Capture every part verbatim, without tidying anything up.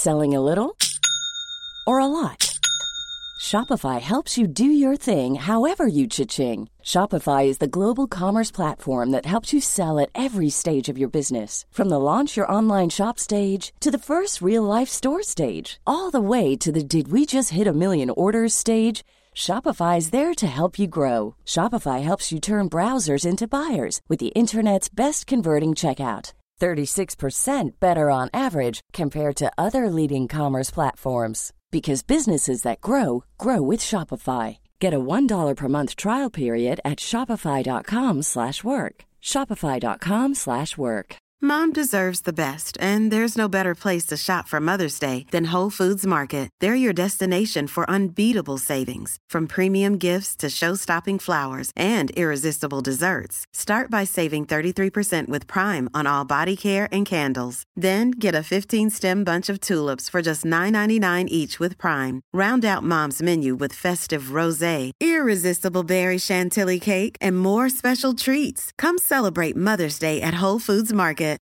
Selling a little or a lot? Shopify helps you do your thing however you cha-ching. Shopify is the global commerce platform that helps you sell at every stage of your business. From the launch your online shop stage to the first real-life store stage, all the way to the did we just hit a million orders stage. Shopify is there to help you grow. Shopify helps you turn browsers into buyers with the internet's best converting checkout. thirty-six percent better on average compared to other leading commerce platforms. Because businesses that grow, grow with Shopify. Get a one dollar per month trial period at shopify.com slash work. Shopify.com slash work. Mom deserves the best, and there's no better place to shop for Mother's Day than Whole Foods Market. They're your destination for unbeatable savings, from premium gifts to show-stopping flowers and irresistible desserts. Start by saving thirty-three percent with Prime on all body care and candles. Then get a fifteen-stem bunch of tulips for just nine ninety-nine each with Prime. Round out Mom's menu with festive rosé, irresistible berry chantilly cake, and more special treats. Come celebrate Mother's Day at Whole Foods Market.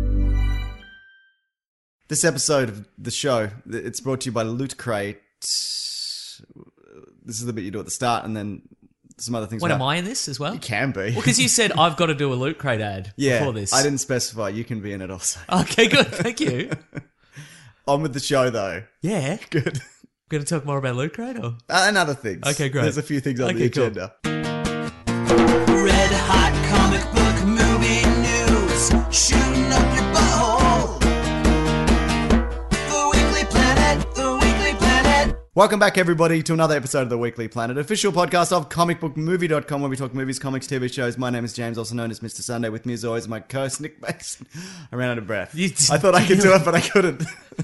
This episode of the show, it's brought to you by Loot Crate. This is the bit you do at the start, and then some other things. What, am I in this as well? You can be. Well, because you said I've got to do a Loot Crate ad yeah, before this. I didn't specify. You can be in it also. Okay, good. Thank you. On with the show, though. Yeah. Good. Going to talk more about Loot Crate? Or? Uh, and other things. Okay, great. There's a few things on okay, the cool. agenda. Red hot comic book movie news, shooting up your butthole. The Weekly Planet, The Weekly Planet. Welcome back, everybody, to another episode of The Weekly Planet, official podcast of comic book movie dot com, where we talk movies, comics, T V shows. My name is James, also known as Mister Sunday. With me, as always, my co-host, Nick Mason. I ran out of breath. You- I thought I could do it, but I couldn't.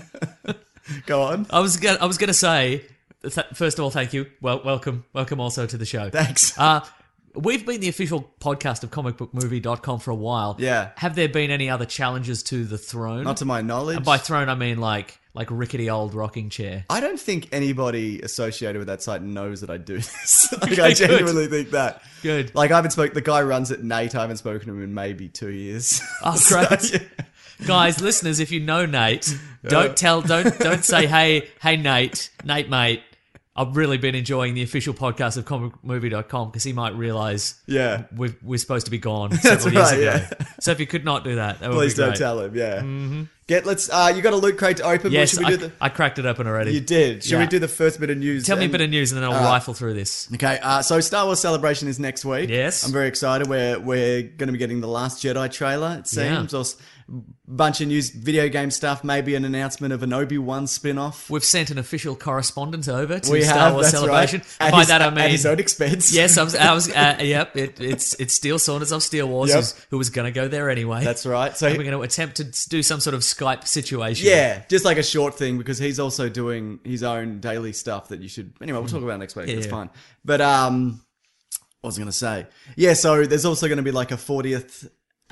Go on. I was gonna, I was going to say, th- first of all, thank you. Well, welcome. Welcome also to the show. Thanks. Uh, we've been the official podcast of comic book movie dot com for a while. Yeah. Have there been any other challenges to the throne? Not to my knowledge. And by throne, I mean like like rickety old rocking chair. I don't think anybody associated with that site knows that I do this. like, Okay, I good. genuinely think that. Good. Like, I haven't spoken, the guy who runs it, Nate, I haven't spoken to him in maybe two years. Oh, So, great. yeah. Guys, listeners, if you know Nate, don't tell, don't don't say, hey, hey, Nate, Nate, mate. I've really been enjoying the official podcast of comic movie dot com because he might realise Yeah. we're, we're supposed to be gone That's several years right, ago. yeah. So if you could not do that, that would Please be don't great. tell him, yeah. Mm-hmm. Get, let's, uh, you got a Loot Crate to open? Yes, Should we I, do the, I cracked it open already. you did. Should we Yeah. do the first bit of news? Tell me a and- bit of news and then I'll Uh, rifle through this. Okay, uh, so Star Wars Celebration is next week. Yes. I'm very excited. We're we're going to be getting the Last Jedi trailer, it seems. Yeah. Or s- bunch of news, video game stuff, maybe an announcement of an Obi-Wan spin-off. We've sent an official correspondent over to We Star have, Wars that's Celebration. right. And At by his- that I at mean his own expense. Yes, I was. I was uh, yep, it, it's it's Steel Saunders of Steel Wars, Yep. who's, who was going to go there anyway. That's right. So And he- we're going to attempt to do some sort of Skype situation. yeah, just like a short thing, because he's also doing his own daily stuff that you should... Anyway, we'll talk about it next week. Yeah, It's yeah. fine. But, um, what was I going to say? Yeah, so there's also going to be like a fortieth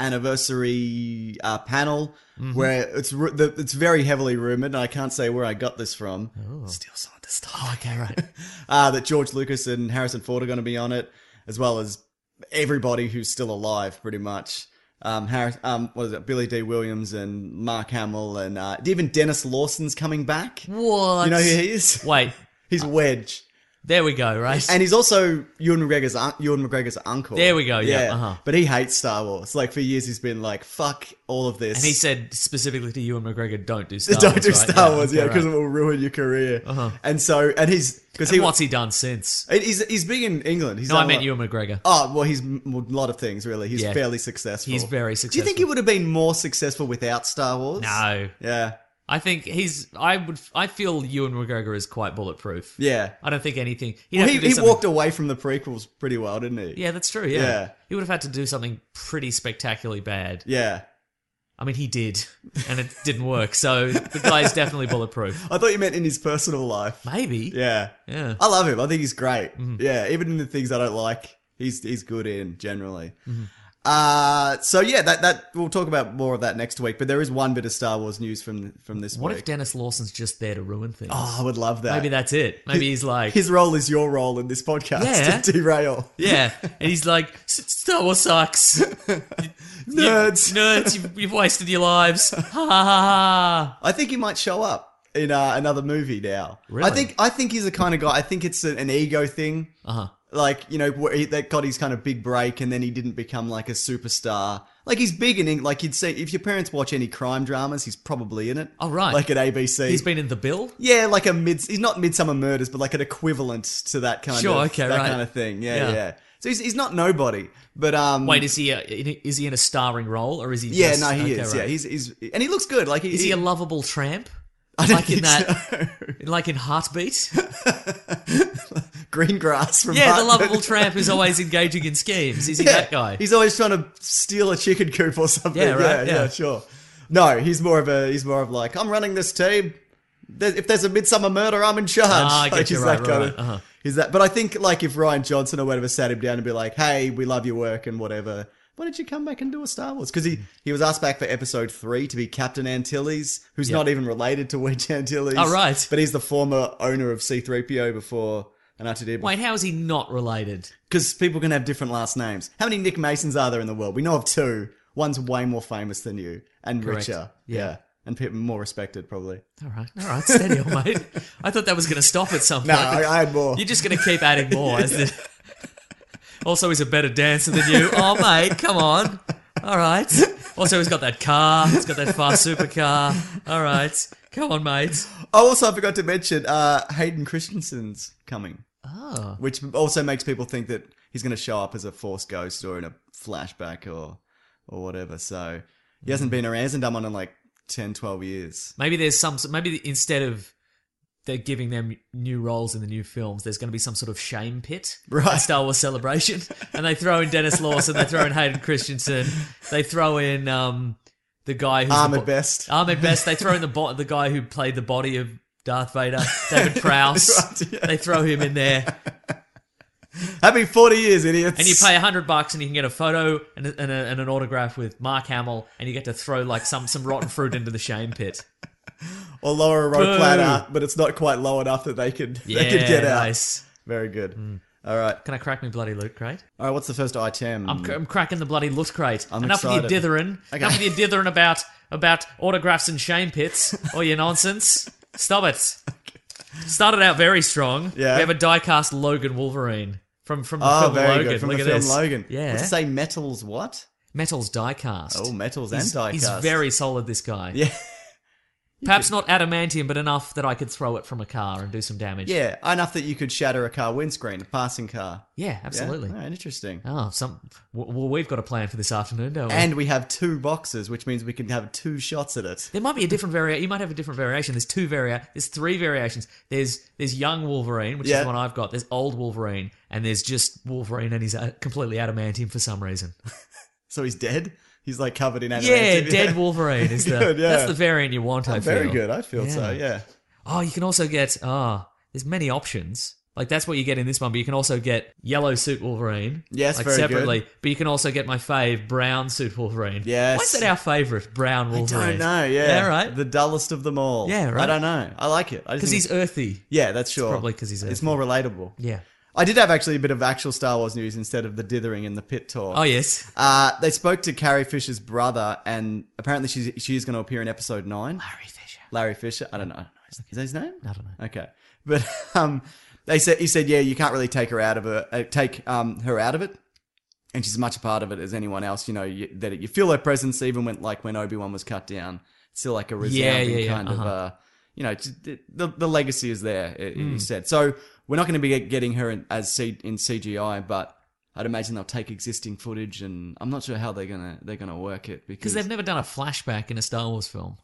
anniversary uh, panel Mm-hmm. where it's ru- the, it's very heavily rumored, and I can't say where I got this from. Steel Saunders stuff. Oh, okay, right. uh, that George Lucas and Harrison Ford are going to be on it, as well as everybody who's still alive, pretty much. Um, Harris, um, what is it? Billy D. Williams and Mark Hamill, and uh, even Dennis Lawson's coming back. What? You know who he is? Wait, He's Wedge, there we go, right? and he's also Ewan McGregor's un- Ewan McGregor's uncle. There we go, yeah, uh-huh. But he hates Star Wars. Like for years, he's been like, "Fuck all of this." And he said specifically to Ewan McGregor, don't do Star Don't Wars, do right? Star Wars, yeah, okay, because right. it will ruin your career. Uh-huh. And so, and he's because And he what's he done since? he's he's big in England. He's No, I done a meant lot- Ewan McGregor. Oh, well, he's m- well, a lot of things, really. He's Yeah. fairly successful. He's very Do you think he successful. would have been more successful without Star Wars? No. Yeah. I think he's. I would. I feel Ewan McGregor is quite bulletproof. Yeah. I don't think anything. He'd Well, have he, to do he something- walked away from the prequels pretty well, didn't he? Yeah, that's true. Yeah. Yeah. He would have had to do something pretty spectacularly bad. Yeah. I mean, he did, and it didn't work. So the guy is definitely bulletproof. I thought you meant in his personal life. Maybe. Yeah. Yeah. I love him. I think he's great. Mm-hmm. Yeah. Even in the things I don't like, he's he's good in generally. Mm-hmm. Uh, so yeah, that, that, we'll talk about more of that next week, but there is one bit of Star Wars news from, from this What week. if Dennis Lawson's just there to ruin things? Oh, I would love that. Maybe that's it. Maybe he's like, His role is your role in this podcast Yeah. to derail. yeah, and he's like, "S- Star Wars sucks. Nerds. You- nerds, you've, you've wasted your lives. Ha ha ha ha. I think he might show up. in uh, another movie now. Really? I think I think he's the kind of guy. I think it's a, an ego thing. Uh huh. Like, you know, where he, that got his kind of big break, and then he didn't become like a superstar. Like, he's big in Eng- like you'd see if your parents watch any crime dramas, he's probably in it. Oh, right. Like at A B C. He's been in The Bill. Yeah, like a mid. He's not Midsummer Murders, but like an equivalent to that kind Sure, of okay, that right. kind of thing. Yeah, Yeah. yeah. So he's he's not nobody, but um. Wait, is he a, is he in a starring role or is he? Yeah, just, no, he okay, is. right. Yeah, he's he's and he looks good. Like, he, Is he a lovable tramp? I don't Like in think that, so. like in Heartbeat? Green Grass from Yeah, the Heartbeat. lovable tramp who's always engaging in schemes. Is he Yeah, that guy? He's always trying to steal a chicken coop or something. Yeah, right, Yeah, yeah. sure. No, he's more of a he's more of like, I'm running this team. There- If there's a Midsummer Murder, I'm in charge. Ah, I get Like, you, he's right, that right, kind right. of. Uh-huh. He's that. But I think like if Ryan Johnson or whatever sat him down and be like, "Hey, we love your work and whatever. Why don't you come back and do a Star Wars?" Because he, he was asked back for episode three to be Captain Antilles, who's Yeah. not even related to Wedge Antilles. Oh, right. But he's the former owner of C three P O before and R two D two. Wait, how is he not related? Because people can have different last names. How many Nick Masons are there in the world? We know of two. One's way more famous than you and Correct. richer. Yeah. Yeah. And people more respected, probably. All right, all right, steady on, mate. I thought that was going to stop at some point. No, I, I had more. You're just going to keep adding more. As the... Also, he's a better dancer than you. Oh, mate, come on. All right. Also, he's got that car. He's got that fast supercar. All right. Come on, mate. Oh, also, I forgot to mention uh, Hayden Christensen's coming. Oh. Which also makes people think that he's going to show up as a Force ghost or in a flashback or or whatever. So he hasn't been around. He hasn't done one in like ten, twelve years. Maybe there's some. Maybe instead of they're giving them new roles in the new films, there's going to be some sort of shame pit Right. at Star Wars Celebration, and they throw in Dennis Lawson, they throw in Hayden Christensen, they throw in um the guy who's Ahmed the bo- Best. Ahmed Best. They throw in the bo- the guy who played the body of Darth Vader, David Prowse. Right, yeah. They throw him in there, Happy forty years, idiots. and you pay a hundred bucks, and you can get a photo and, a, and, a, and an autograph with Mark Hamill, and you get to throw like some some rotten fruit into the shame pit. Or lower a rope Boo. ladder, but it's not quite low enough that they could, Yeah, they could get out. nice. Very good. All right. Can I crack me bloody loot crate? All right, what's the first item? I'm, cr- I'm cracking the bloody loot crate. I'm Enough with your excited. dithering. Okay. Enough with your dithering about about autographs and shame pits or your nonsense. Stop it. Started out very strong. Yeah. We have a die-cast Logan Wolverine from from the Oh, film very Logan. good. From Look the at film this. Logan. Yeah. What's it say? Metals what? Metals die-cast. Oh, metals he's, and die He's cast. very solid, this guy. Yeah. Perhaps not adamantium, but enough that I could throw it from a car and do some damage. Yeah, enough that you could shatter a car windscreen, a passing car. Yeah, Yeah? absolutely. All right, interesting. Oh, some. w- Well, we've got a plan for this afternoon, don't we? And we have two boxes, which means we can have two shots at it. There might be a different variation. You might have a different variation. There's two varia. There's three variations. There's there's young Wolverine, which is Yeah. the one I've got. There's old Wolverine, and there's just Wolverine, and he's uh, completely adamantium for some reason. So he's dead? He's like covered in Yeah, adamantium. dead Wolverine is the. Good, yeah. That's the variant you want. I Oh, feel very good. I feel so, Yeah. yeah. Oh, you can also get. Ah, there's many options. Like that's what you get in this one, but you can also get yellow suit Wolverine. Yes, like very separately. good. But you can also get my fave brown suit Wolverine. Yes. Why is that our favourite brown I Wolverine? don't know, yeah. Yeah, right. The dullest of them all. Yeah, right. I don't know. I like it. I just Because think he's it's- earthy. Yeah, that's sure. probably 'cause he's It's earthy. more relatable. Yeah. I did have actually a bit of actual Star Wars news instead of the dithering and the pit talk. Oh yes. Uh, they spoke to Carrie Fisher's brother, and apparently she's she's going to appear in episode nine. Larry Fisher. Larry Fisher. I don't know. I don't know. Is that his name? I don't know. Okay, but um, they said he said, yeah, you can't really take her out of it. Uh, take um her out of it, and she's as much a part of it as anyone else. You know you, that you feel her presence even when like when Obi-Wan was cut down. It's still like a resounding Yeah, yeah, yeah, kind of uh-huh. uh, you know, just, the the the legacy is there. He Hmm. he said so. We're not going to be getting her in, as C, in C G I, but I'd imagine they'll take existing footage, and I'm not sure how they're gonna they're gonna work it Because because they've never done a flashback in a Star Wars film.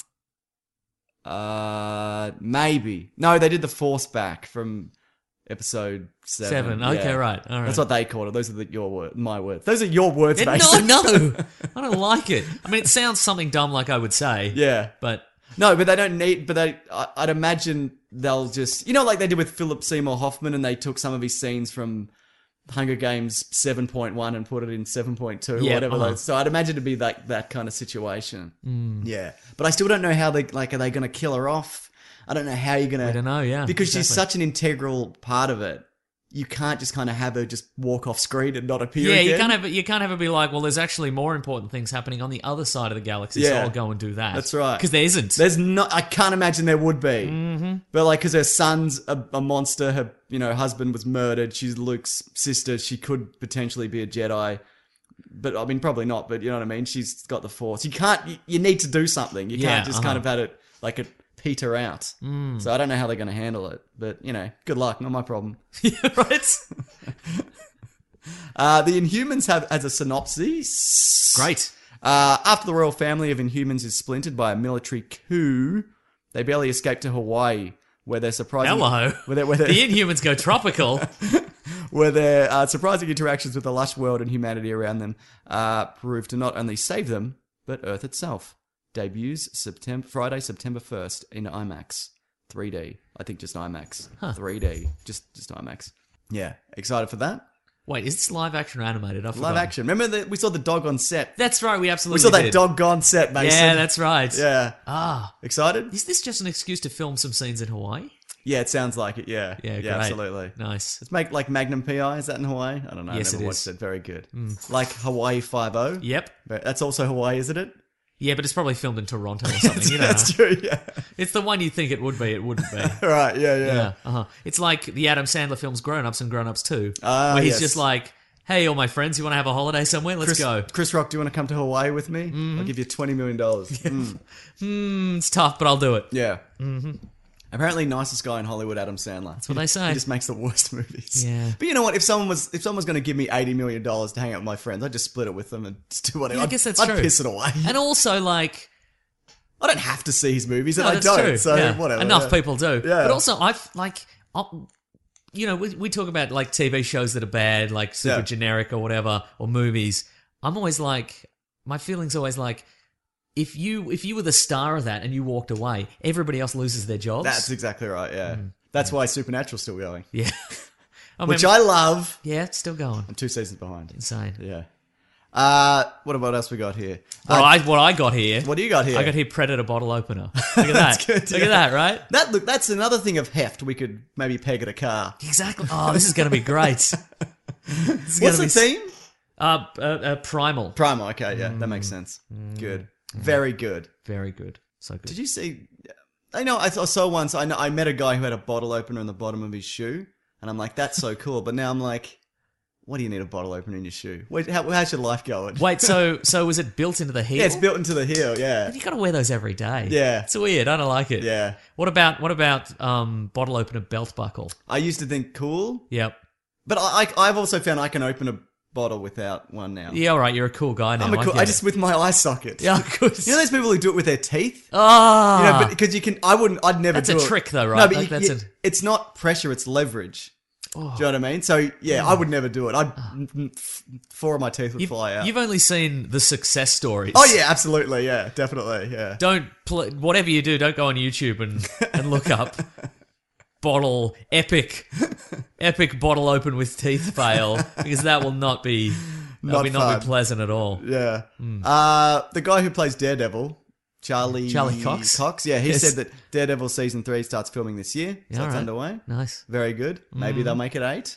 uh maybe no they did the Force back from episode seven. Seven. Okay, Yeah. right. All right. That's what they called it. Those are the, your word, my words. Those are your words, Yeah, Mason. no, no, I don't like it. I mean, it sounds something dumb, like I would say. Yeah. But No, but they don't need. But they, I, I'd imagine they'll just, you know, like they did with Philip Seymour Hoffman, and they took some of his scenes from Hunger Games seven point one and put it in seven point two, Yeah, or whatever. uh-huh. those- So I'd imagine it'd be like that kind of situation. Yeah, but I still don't know how they like. Are they going to kill her off? I don't know how you're going to. I don't know, yeah, because she's exactly. such an integral part of it. you can't just kind of have her just walk off screen and not appear Yeah, again. you can't have you can't have it be like, well, there's actually more important things happening on the other side of the galaxy, so Yeah. I'll go and do that. That's right. Because there isn't. There's not. I can't imagine there would be. Mm-hmm. But like, because her son's a, a monster, her you know husband was murdered. She's Luke's sister. She could potentially be a Jedi, but I mean probably not. But you know what I mean. She's got the Force. You can't. You, you need to do something. You Yeah, can't just uh-huh. kind of have it like it peter out. Mm. So I don't know how they're going to handle it. But you know, good luck. Not my problem. Yeah, right? Uh, the Inhumans have as a synopsis. Great. Uh, after the royal family of Inhumans is splintered by a military coup, they barely escape to Hawaii, where they're surprising. Hello. Where they're, where they're, The Inhumans go tropical. where their uh, surprising interactions with the lush world and humanity around them uh, prove to not only save them, but Earth itself. Debuts September Friday, September first in IMAX, three D. I think just IMAX, three D, just just IMAX. Yeah, excited for that. Wait, is this live action or animated? I Live forgot. action. Remember that we saw the dog on set. That's right, we We absolutely saw that did. dog gone set, Mason. Yeah, that's right. Yeah. Ah. Excited? Is this just an excuse to film some scenes in Hawaii? Yeah, it sounds like it. Yeah. Yeah, yeah, great. absolutely. Nice. Let's make like Magnum P I. Is that in Hawaii? I don't know. Yes, I never it watched is. it. Very good. Like Hawaii Five-O. Yep. That's also Hawaii, isn't it? Yeah, but it's probably filmed in Toronto or something. You know, That's true. Yeah. it's the one you think it would be. It wouldn't be. Right. Yeah. Yeah. Yeah. Uh-huh. It's like the Adam Sandler films Grown Ups and Grown Ups Two, Ah, where he's yes. just like, "Hey, all my friends, you want to have a holiday somewhere? Let's Chris, go." Chris Rock, do you want to come to Hawaii with me? I'll give you twenty million dollars. Mm. Mm, it's tough, but I'll do it. Yeah. Mm-hmm. Apparently, nicest guy in Hollywood, Adam Sandler. That's what they say. He just makes the worst movies. Yeah. But you know what? If someone was if someone was going to give me eighty million dollars to hang out with my friends, I'd just split it with them and just do whatever. Yeah, I I'd- guess that's I'd true. piss it away. And also, like, I don't have to see his movies, and no, I that's don't. true. So Yeah. whatever. Enough yeah. people do. Yeah. But also, I've like, I'll, you know, we, we talk about like T V shows that are bad, like super Yeah. generic or whatever, or movies. I'm always like, my feeling's always like, if you if you were the star of that and you walked away, everybody else loses their jobs. That's exactly right. Yeah. That's why Supernatural's still going, yeah. I which mean, I love. yeah, it's still going. I'm two seasons behind. Insane. Yeah. Uh, what about else we got here? What Uh, I what I got here. what do you got here? I got here Predator bottle opener. Look at that. good, Look yeah. at that, right? That look. That's another thing of heft we could maybe peg at a car. Exactly. Oh, this is going to be great. This is What's gonna the be, theme? Uh, uh, uh, Primal. Primal. Okay, yeah, that Mm. makes sense. Good. Very good. Very good. So good. Did you see? I know. I saw once. I know. I met a guy who had a bottle opener in the bottom of his shoe, and I'm like, that's so cool. But now I'm like, what do you need a bottle opener in your shoe? Wait, how, how's your life going? Wait, so so was it built into the heel? Yeah, it's built into the heel. Yeah. You got to wear those every day. Yeah. It's weird. I don't like it. Yeah. What about what about um bottle opener belt buckle? I used to think cool, Yep. but I, I I've also found I can open a bottle without one now. Yeah, all right. You're a cool guy now. I'm a cool. get I it. just with my eye socket. Yeah, good. You know those people who do it with their teeth? Ah. You know, because you can. I wouldn't. I'd never. That's do a it. trick though, No, right? but Like, you, that's you- a- it's not pressure. It's leverage. Oh. Do you know what I mean? So yeah, I would never do it. I'd f- four of my teeth would You've, fly out. you've only seen the success stories. Oh yeah, absolutely. Yeah, definitely. Yeah. Don't pl- whatever you do, don't go on YouTube and, and look up bottle epic epic bottle open with teeth fail, because that will not be that'll Not be not fun. be pleasant at all. Yeah. Uh, the guy who plays Daredevil, Charlie Charlie Cox? Cox. Yeah, he Yes. said that Daredevil season three starts filming this year. So Yeah, it's alright. underway. Nice. Very good. Maybe they'll make it eight.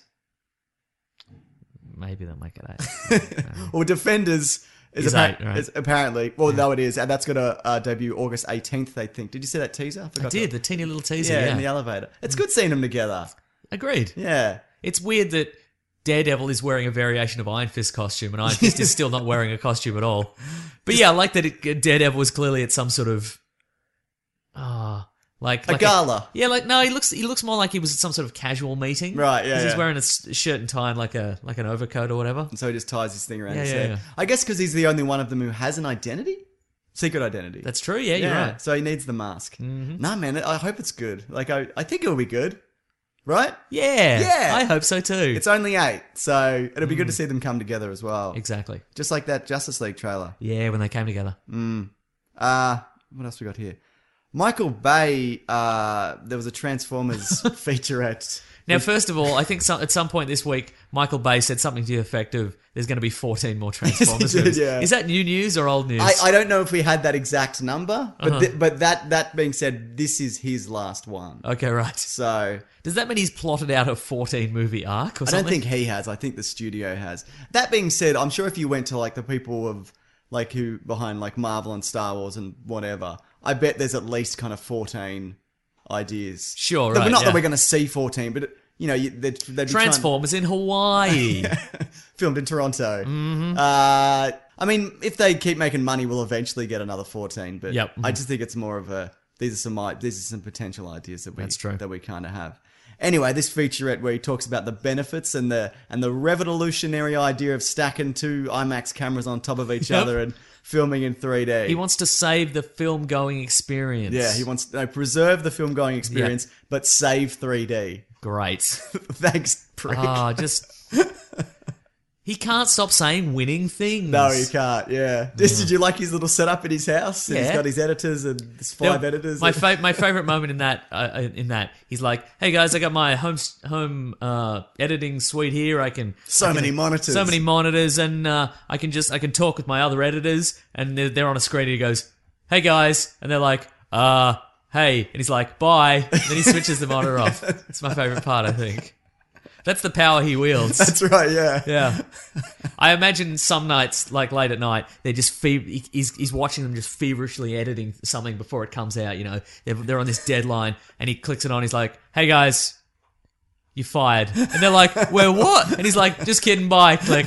Maybe they'll make it eight. Or Defenders is, Is appar- eight, right? is apparently, well, no, it is, and that's going to uh, debut August eighteenth. They think. Did you see that teaser? I forgot did to- the teeny little teaser. yeah, Yeah, in the elevator. It's good seeing them together. agreed. Yeah. It's weird that Daredevil is wearing a variation of Iron Fist costume, and Iron Fist is still not wearing a costume at all. But yeah, I like that it, Daredevil was clearly at some sort of ah. like, A like gala. yeah, like no, he looks he looks more like he was at some sort of casual meeting, Right, yeah, 'Cause he's yeah. wearing a s- shirt and tie and like a like an overcoat or whatever. And so he just ties his thing around Yeah, his yeah, head. yeah. I guess because he's the only one of them who has an identity, secret identity. That's true. Yeah, you're right. So he needs the mask. Mm-hmm. Nah, man, I hope it's good. Like I, I think it'll be good, right? Yeah, Yeah. I hope so too. It's only eight, so it'll be good Mm. to see them come together as well. exactly. Just like that Justice League trailer. Yeah, when they came together. Uh, what else we got here? Michael Bay, uh, there was a Transformers featurette. Now, first of all, I think some, at some point this week, Michael Bay said something to the effect of, "There's going to be fourteen more Transformers." Yes, he did, movies. yeah. Is that new news or old news? I, I don't know if we had that exact number, but Uh-huh. th- but that that being said, this is his last one. okay, right. So Does that mean he's plotted out a fourteen movie arc or I something? don't think he has. I think the studio has. That being said, I'm sure if you went to like the people of like who behind like Marvel and Star Wars and whatever, I bet there's at least kind of fourteen ideas. Sure, Not- right, Not yeah. that we're going to see fourteen, but you know, you- they'd, they'd be trying- Transformers in Hawaii. filmed in Toronto. Mm-hmm. Uh, I mean, if they keep making money, we'll eventually get another fourteen. But Yep. I just think it's more of a these are some i- these are some potential ideas that we That's true. that we kind of have. Anyway, this featurette where he talks about the benefits and the and the revolutionary idea of stacking two IMAX cameras on top of each Yep. other and filming in three D. He wants to save the film going experience. yeah, he wants to no, preserve the film going experience, but save three D. Great. Thanks, prick. Oh, just. He can't stop saying winning things. No, you can't. Yeah. Just, did you like his little setup in his house? And He's Yeah. got his editors and his five Yeah, editors. My fa- my favorite moment in that uh, in that he's like, "Hey guys, I got my home home uh, editing suite here. I can So I can- many monitors. so many monitors, and uh, I can just I can talk with my other editors, and they're, they're on a screen. And he goes, "Hey guys," and they're like, "Uh, hey," and he's like, "Bye." And then he switches the monitor off. It's my favorite part, I think. That's the power he wields. That's right. Yeah. Yeah, I imagine some nights, like late at night, they're just fe- he's he's watching them just feverishly editing something before it comes out. You know, they're, they're on this deadline, and he clicks it on. He's like, "Hey guys, you're fired," and they're like, "Well, what?" And he's like, "Just kidding, bye." Click.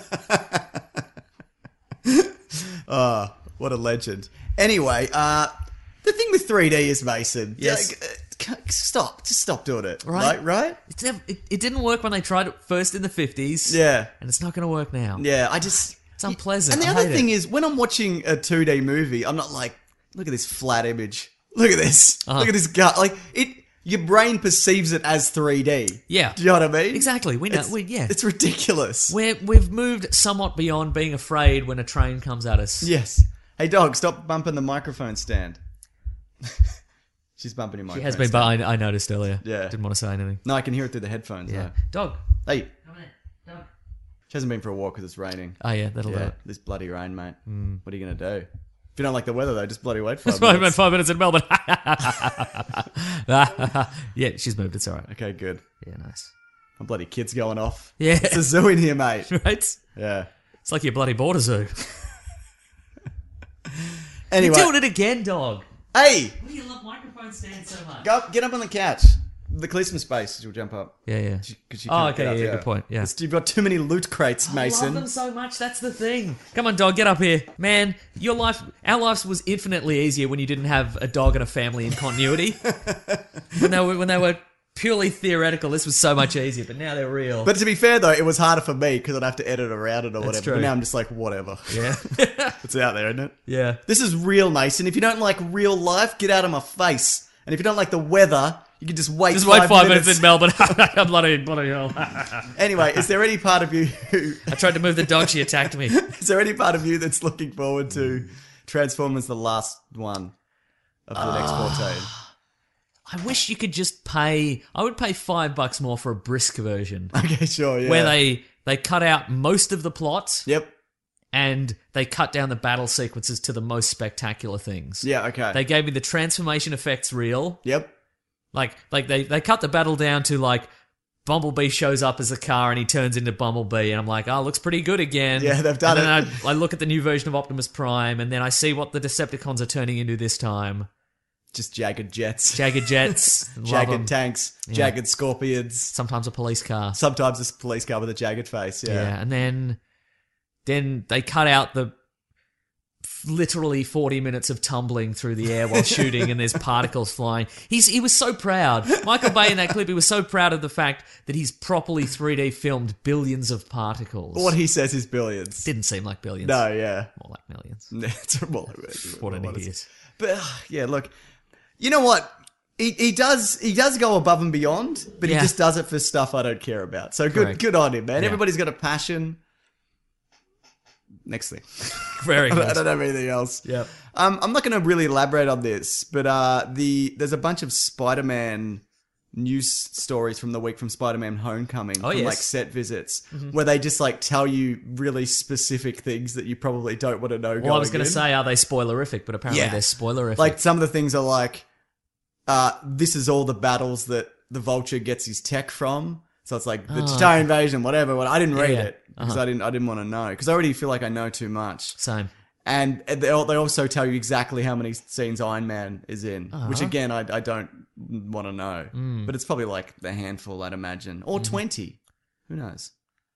Oh, what a legend. Anyway, uh, the thing with three D is, Mason. Yes. like, uh, c- stop. Just stop doing it. Right. Right. Right. It's never, it, it didn't work when they tried it first in the fifties. Yeah. and it's not going to work now. Yeah. I just. It's unpleasant. And the I other hate thing it. is, when I'm watching a two D movie, I'm not like, look at this flat image. Look at this. Uh-huh. Look at this gut. Like it. Your brain perceives it as three D. Yeah. Do you know what I mean? Exactly. We know. It's, we, yeah. It's ridiculous. We're, we've moved somewhat beyond being afraid when a train comes at us. Yes. Hey, dog, stop bumping the microphone stand. She's bumping your She microphone has been, stand. but I, I noticed earlier. Yeah. Didn't want to say anything. No, I can hear it through the headphones, Yeah. though. Dog. Hey, Come here. Dog. she hasn't been for a walk because it's raining. Oh, yeah, that'll do Yeah, it. this bloody rain, mate. What are you going to do? If you don't like the weather, though, just bloody wait for It's five only been minutes. five minutes in Melbourne. Yeah, she's moved. It's all right. Okay, good. Yeah, nice. My bloody kid's going off. Yeah. It's a zoo in here, mate. Right? Yeah. It's like your bloody border zoo. Anyway. You're doing it again, dog. Hey! Why do you love microphone stands so much? Go up, get up on the couch. The Cleesman space, she'll jump up. Yeah, yeah. 'Cause she Oh, can't okay, get up, yeah, good point, yeah. It's- You've got too many loot crates, I Mason. love them so much. That's the thing. Come on, dog, get up here, man. Your life, our lives was infinitely easier when you didn't have a dog and a family in continuity. when they were when they were purely theoretical, this was so much easier. But now they're real. But to be fair, though, it was harder for me because I'd have to edit around it or whatever. true. But now I'm just like, whatever. yeah, It's out there, isn't it? yeah. This is real, Mason. If you don't like real life, get out of my face. And if you don't like the weather, you can just wait Just five wait five minutes, minutes. in Melbourne. I'm bloody, bloody hell. Anyway, is there any part of you who... I tried to move the dog. She attacked me. Is there any part of you that's looking forward to Transformers the last one of the next fourteen? I wish you could just pay. I would pay five bucks more for a brisk version Okay, sure, yeah. where they they cut out most of the plot Yep. and they cut down the battle sequences to the most spectacular things. Yeah, okay. They gave me the transformation effects real. Yep. Like like they, they cut the battle down to like Bumblebee shows up as a car and he turns into Bumblebee and I'm like, oh, looks pretty good again. Yeah, they've done and it. then I, I look at the new version of Optimus Prime and then I see what the Decepticons are turning into this time. Just jagged jets. Jagged jets. Love 'em. jagged tanks. Jagged scorpions. Sometimes a police car. Sometimes a police car with a jagged face, yeah. Yeah, and then then they cut out the literally forty minutes of tumbling through the air while shooting and there's particles flying. He's he was so proud. Michael Bay in that clip, he was so proud of the fact that he's properly three D filmed billions of particles. What he says is billions. Didn't seem like billions. No, yeah. More like millions. It's well, What an well, idiot. But uh, yeah, look, you know what? He he does he does go above and beyond, but Yeah. he just does it for stuff I don't care about. So good Correct. good on him, man. Yeah. Everybody's got a passion. Next thing. Very I don't, I good. don't have anything else. Yep. Um, I'm not going to really elaborate on this, but uh, the there's a bunch of Spider-Man news stories from the week from Spider-Man Homecoming, Oh, from yes. like set visits, where they just like tell you really specific things that you probably don't want to know. Well, I was going going to say, are they spoilerific? But apparently Yeah. they're spoilerific. like some of the things are like, uh, this is all the battles that the Vulture gets his tech from. So it's like the Oh, Chitauri invasion, whatever. But I didn't read yeah. it because Uh-huh. I didn't. I didn't want to know because I already feel like I know too much. Same. And they al- they also tell you exactly how many scenes Iron Man is in, which Uh-huh. again I, I don't want to know. Mm. But it's probably like a handful, I'd imagine, or twenty. Who knows?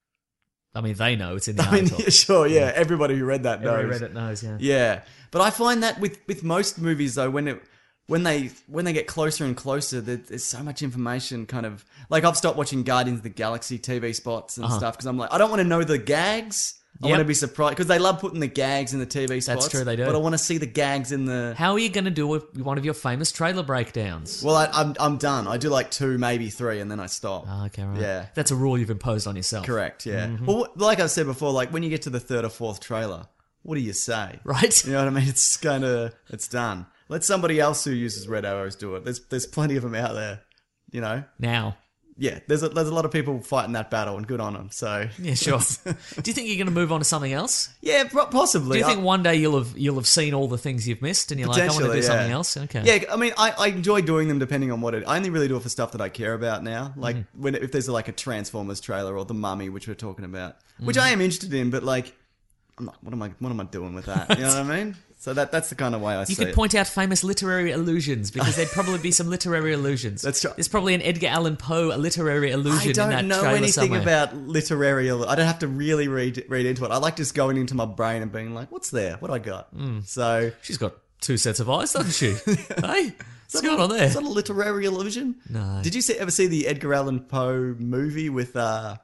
I mean, they know it's in the I mean, article. yeah, sure, yeah. Everybody who read that knows. Every Reddit knows, yeah. Yeah, but I find that with, with most movies though, when it when they when they get closer and closer, there, there's so much information. Kind of like I've stopped watching Guardians of the Galaxy T V spots and Uh-huh. stuff because I'm like I don't want to know the gags. I Yep. want to be surprised because they love putting the gags in the T V spots. true, they do. But I want to see the gags in the. How are you going to do with one of your famous trailer breakdowns? Well, I, I'm I'm done. I do like two, maybe three, and then I stop. Oh, okay, right. Yeah. That's a rule you've imposed on yourself. Correct. Yeah. Mm-hmm. Well, like I said before, like when you get to the third or fourth trailer, what do you say? Right? You know what I mean? It's kind of it's done. Let somebody else who uses red arrows do it. There's there's plenty of them out there. You know. Now. Yeah. There's a, there's a lot of people fighting that battle, and good on them. So Yeah, sure. Do you think you're going to move on to something else? yeah, pro- possibly. Do you think I- one day you'll have you'll have seen all the things you've missed and you're like, I want to do Potentially, something yeah. else? Okay. Yeah, I mean, I, I enjoy doing them depending on what it. I only really do it for stuff that I care about now. Like Mm-hmm. when if there's like a Transformers trailer or The Mummy, which we're talking about, which Mm-hmm. I am interested in, but like, I'm not, what am I? What am I doing with that? You know what I mean? So that that's the kind of way I You see could it. point out famous literary allusions because there'd probably be some literary allusions. That's true. There's probably an Edgar Allan Poe literary allusion I don't in that know trailer anything somewhere. about literary. I don't have to really read read into it. I like just going into my brain and being like, "What's there? What do I got?" Mm. So She's got two sets of eyes, doesn't she? Hey, what's Is that going a- on there? Is that a literary illusion? No. Did you see, ever see the Edgar Allan Poe movie with uh,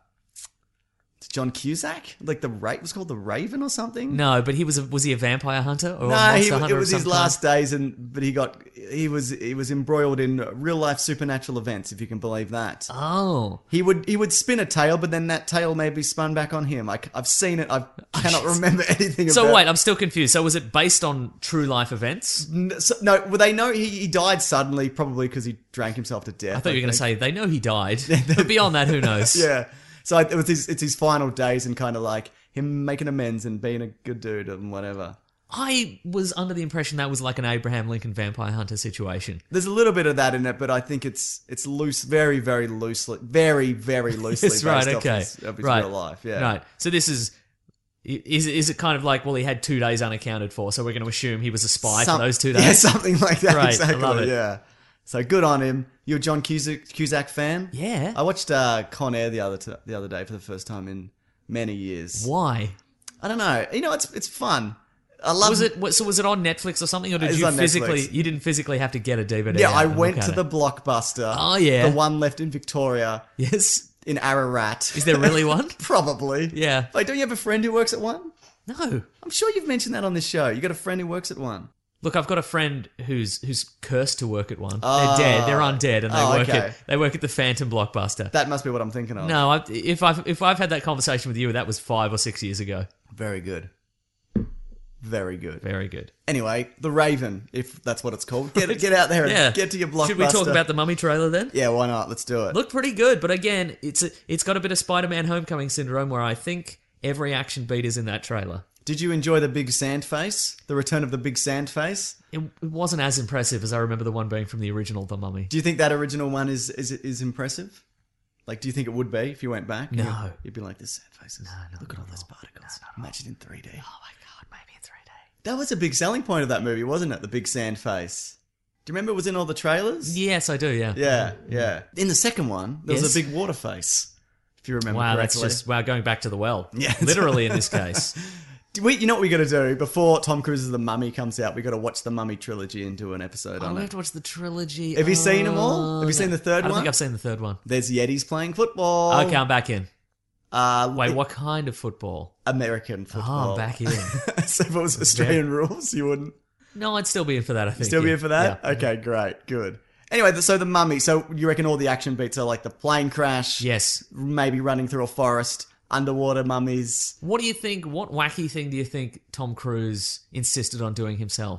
John Cusack? Like the Ra- it was called The Raven or something? No, but he was a, was he a vampire hunter or a No, monster he, hunter it was of his some last kind? days, and but he got he was he was embroiled in real life supernatural events, if you can believe that. Oh, He would he would spin a tail, but then that tail may be spun back on him. I, have seen it. I cannot remember anything. so about wait, I'm still confused. So was it based on true life events? N- so- no, well, they know he, he died suddenly, probably because he drank himself to death. I thought you were going to think. say they know he died, but beyond that, who knows? Yeah. So it was his, it's his final days and kind of like him making amends and being a good dude and whatever. I was under the impression that was like an Abraham Lincoln vampire hunter situation. There's a little bit of that in it, but I think it's it's loose, very very loosely, very very loosely That's based right. off Okay. his, of his right. real life. Yeah. Right. So this is. Is is it kind of like, well, he had two days unaccounted for, so we're going to assume he was a spy Some- for those two Yeah, days? something like that. Right, I Exactly. love it. Yeah. So good on him. You're a John Cusack, Cusack fan? Yeah. I watched uh, Con Air the other t- the other day for the first time in many years. Why? I don't know. You know, it's it's fun. I love Was it what- so? Was it on Netflix or something, or did It's you on physically? Netflix. You didn't physically have to get a D V D. Yeah, out I and went look to at the it? Blockbuster. Oh, yeah. The one left in Victoria Yes. in Ararat. Is there really one? Probably. Yeah. Like, don't you have a friend who works at one? No. I'm sure you've mentioned that on this show. You got a friend who works at one. Look, I've got a friend who's who's cursed to work at one. Oh. They're dead. They're undead, and they Oh, work okay. at they work at the Phantom Blockbuster. That must be what I'm thinking of. no, I, if I've if I've had that conversation with you, that was five or six years ago. Very good. Very good. Very good. Anyway, The Raven, if that's what it's called. Get get out there and Yeah. get to your Blockbuster. Should we talk about the Mummy trailer then? Yeah, why not? Let's do it. Looked pretty good, but again, it's a, it's got a bit of Spider-Man Homecoming syndrome, where I think every action beat is in that trailer. Did you enjoy the big sand face? The return of the big sand face? It, it wasn't as impressive as I remember the one being from the original The Mummy. Do you think that original one is is is impressive? Like, do you think it would be if you went back? No. You'd, you'd be like, this sand faces. no, Look at all not those at all. particles. No, no, Imagine in three D. Oh my god, maybe in three D. That was a big selling point of that movie, wasn't it? The big sand face. Do you remember it was in all the trailers? Yes, I do. Yeah. Yeah, yeah. In the second one, there was Yes. a big water face. If you remember Wow, that's correctly. just wow going back to the well. Yeah. Literally in this case. We, you know what we got to do before Tom Cruise's The Mummy comes out? We got to watch the Mummy trilogy and do an episode Oh, on we it. have to watch the trilogy. Have you seen them all? Oh, Have you seen the third I don't one? think I've seen the third one. There's Yetis playing football. Okay, I'm back in. Uh, Wait, it- what kind of football? American Oh, football. I'm back in. So if it was Australian rules, you wouldn't No, I'd still be in for that, I think. still be yeah. in for that? Yeah. Okay, great, good. Anyway, th- so the Mummy. So you reckon all the action beats are like the plane crash? Yes. Maybe running through a forest, underwater mummies. What do you think? What wacky thing do you think Tom Cruise insisted on doing himself?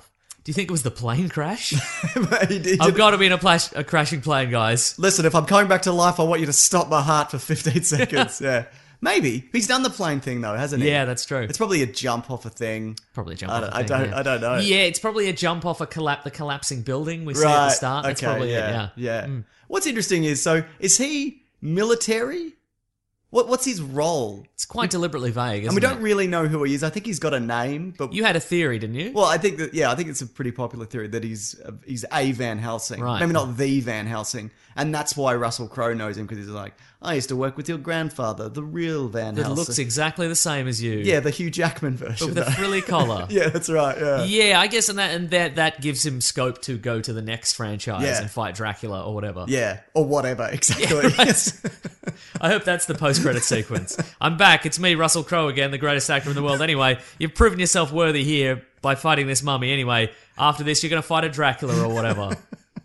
Do you think it was the plane crash? he did, I've got to be in a, plash, a crashing plane, guys. Listen, if I'm coming back to life, I want you to stop my heart for fifteen seconds. Yeah. Maybe. He's done the plane thing, though, hasn't he? Yeah, that's true. It's probably a jump off a thing. Probably a jump I off don't, a I thing, don't, yeah. I don't know. Yeah, it's probably a jump off a collap- the collapsing building we see at Right. the start. That's okay, probably yeah, it, yeah. Yeah. Mm. What's interesting is, so, is he military? What What's his role? It's quite deliberately vague, isn't And we don't it? really know who he is. I think he's got a name, but... You had a theory, didn't you? Well, I think that, yeah, I think it's a pretty popular theory that he's uh, he's a Van Helsing. Right. Maybe not the Van Helsing. And that's why Russell Crowe knows him, because he's like, I used to work with your grandfather, the real Van It Helsing. looks exactly the same as you. Yeah, the Hugh Jackman But version. with a though. frilly collar. Yeah, that's right, yeah. Yeah, I guess, and that and that that gives him scope to go to the next franchise Yeah. and fight Dracula or whatever. Yeah, or whatever, exactly. right. I hope that's the post-credit sequence. I'm back. It's me, Russell Crowe again, the greatest actor in the world. Anyway, you've proven yourself worthy here by fighting this mummy. Anyway, after this, you're going to fight a Dracula or whatever.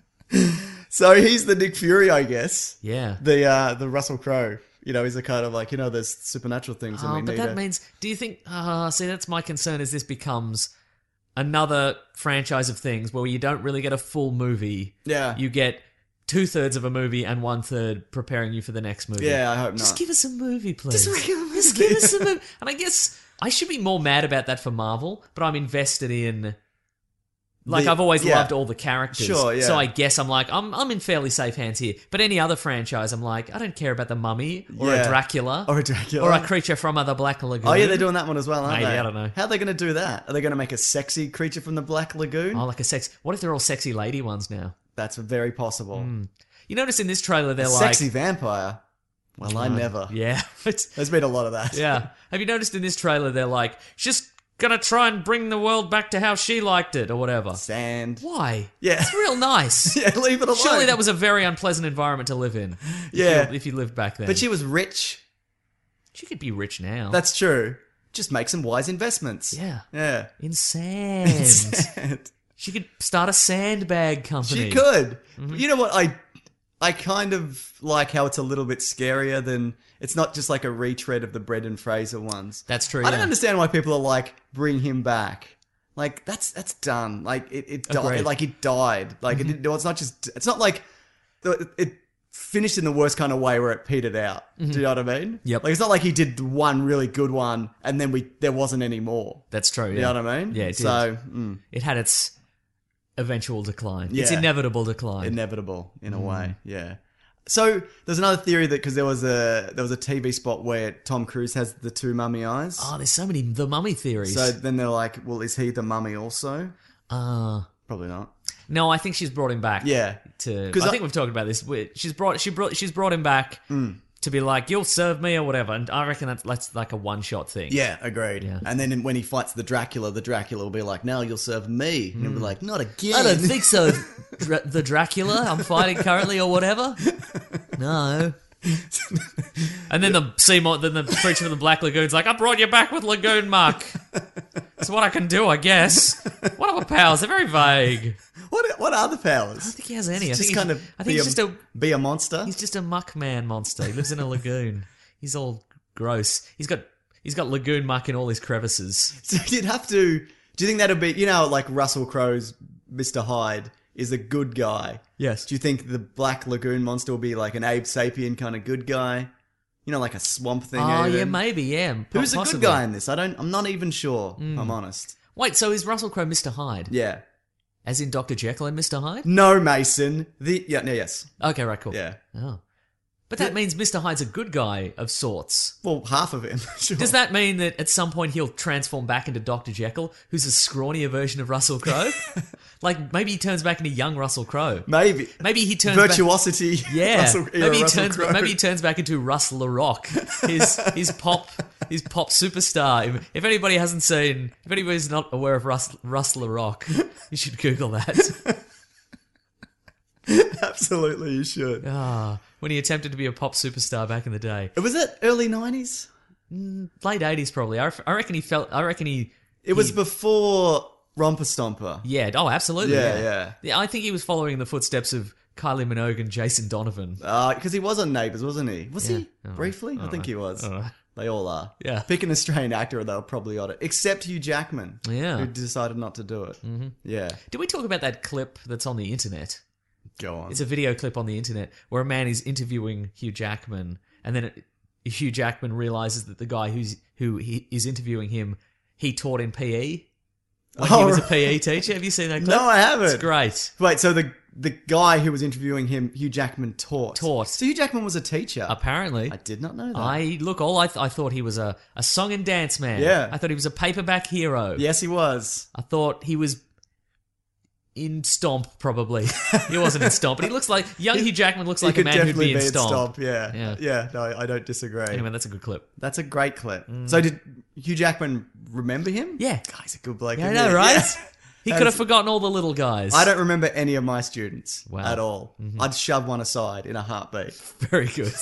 So he's the Nick Fury, I guess. Yeah. The uh, the Russell Crowe. You know, he's a kind of like, you know, there's supernatural things and Oh, we but need that a- means, do you think, uh, see, that's my concern, is this becomes another franchise of things where you don't really get a full movie. Yeah. You get two-thirds of a movie and one-third preparing you for the next movie. Yeah, I hope Just not. give us a movie, please. Just give us a Just give us a movie. And I guess I should be more mad about that for Marvel, but I'm invested in... Like, The- I've always yeah. loved all the characters. Sure, yeah. So I guess I'm like, I'm I'm in fairly safe hands here. But any other franchise, I'm like, I don't care about the Mummy or Yeah. a Dracula. Or a Dracula. Or a creature from other Black Lagoon. Oh, yeah, they're doing that one as well, aren't Maybe, they? I don't know. How are they going to do that? Are they going to make a sexy creature from the Black Lagoon? Oh, like a sex... What if they're all sexy lady ones now? That's very possible. You notice in this trailer, they're A like... sexy vampire? Well, I never. Yeah. It's- There's been a lot of that. yeah. Have you noticed in this trailer, they're like, she's gonna try and bring the world back to how she liked it, or whatever. Sand. Why? Yeah. It's real nice. Yeah, leave it alone. Surely that was a very unpleasant environment to live in. if Yeah. you- If you lived back then. But she was rich. She could be rich now. That's true. Just make some wise investments. Yeah. Yeah. In sand. Sand. She could start a sandbag company. She could. Mm-hmm. You know what? I I kind of like how it's a little bit scarier than it's not just like a retread of the Brendan Fraser ones. That's true, I don't yeah. understand why people are like, bring him back. Like that's that's done. Like it it Agreed. died. Like it died. Like Mm-hmm. it didn't, it's not just. It's not like the- it finished in the worst kind of way where it petered out. Do you know what I mean? Mm-hmm. Yep. Like it's not like he did one really good one and then we there wasn't any more. That's true, yeah. You know what I mean? Yeah, it did. So mm, It had its eventual decline. Its Yeah. inevitable decline. inevitable in a Mm. way. Yeah. So there's another theory that because there was a there was a T V spot where Tom Cruise has the two mummy eyes. oh, there's so many The Mummy theories. So then they're like, well, is he the mummy also? uh, Probably not. no, I think she's brought him back. Yeah. To 'Cause I I- think we've talked about this. We- She's brought she brought she's brought him back to be like, you'll serve me or whatever. And I reckon that's, that's like a one shot thing. Yeah, agreed. Yeah. And then when he fights the Dracula, the Dracula will be like, now you'll serve me. And he'll be like, not again. I don't think so. Dra- the Dracula I'm fighting currently or whatever. No. And then the Seymour, then the creature from the Black Lagoon's like, I brought you back with Lagoon Muck. That's what I can do, I guess. What are my powers? They're very vague. What what are the powers? I don't think he has any. I Just think kind he's, of I be think he's just a be a monster. he's just a muck man monster. He lives in a lagoon. He's all gross. He's got he's got lagoon muck in all his crevices. So you'd have to. Do you think that'd be? You know, like Russell Crowe's Mister Hyde is a good guy. Yes. Do you think the Black Lagoon monster will be like an Abe Sapien kind of good guy? You know, like a swamp thing. Oh even? yeah, maybe yeah. Who's a possibly. good guy in this? I don't. I'm not even sure. If I'm honest. Wait, so is Russell Crowe Mister Hyde? Yeah. As in Doctor Jekyll and Mister Hyde? No, Mason. The yeah. No, yes. Okay, right, cool. Yeah. Oh. But that means Mister Hyde's a good guy of sorts. Well, half of him. Sure. Does that mean that at some point he'll transform back into Doctor Jekyll, who's a scrawnier version of Russell Crowe? Like, maybe he turns back into young Russell Crowe. Maybe. Maybe he turns back... Virtuosity. Yeah, Russell, era maybe he Russell turns. Crowe. Maybe he turns back into Russ LaRock, his his pop his pop superstar. If, if anybody hasn't seen, if anybody's not aware of Russ Russ LaRock, you should Google that. Absolutely, you should. Ah, when he attempted to be a pop superstar back in the day, Was it early nineties? late eighties probably. I, ref- I reckon he felt. I reckon he. It was he- before Romper Stomper. Yeah. Oh, absolutely. Yeah, Yeah, yeah. Yeah, I think he was following in the footsteps of Kylie Minogue and Jason Donovan. Because he was on Neighbours, wasn't he? Was Yeah. he? Oh, Briefly? I oh, think he was. oh. They all are. Yeah. Pick an Australian actor, they'll probably on it. Except Hugh Jackman. Yeah. Who decided not to do it. Mm-hmm. Yeah. Did we talk about that clip that's on the internet? Go on. It's a video clip on the internet where a man is interviewing Hugh Jackman, and then it, Hugh Jackman realizes that the guy who's who he is interviewing him, he taught in P E. Like Oh, he was a right. P E teacher. Have you seen that clip? No, I haven't. It's great. Wait, so the the guy who was interviewing him, Hugh Jackman, taught. Taught. So Hugh Jackman was a teacher. Apparently. I did not know that. I look. All I, th- I thought he was a, a song and dance man. Yeah. I thought he was a paperback hero. Yes, he was. I thought he was in Stomp. Probably he wasn't in Stomp, but he looks like young Hugh Jackman looks like he a could man who'd definitely be in be Stomp. Yeah. Yeah. yeah. No, I don't disagree. Anyway, that's a good clip. That's a great clip. So did Hugh Jackman remember him? Yeah. God, he's a good bloke. Yeah, I isn't know, he? right? Yeah. He That could have is- forgotten all the little guys. I don't remember any of my students Wow. at all. I'd shove one aside in a heartbeat. Very good.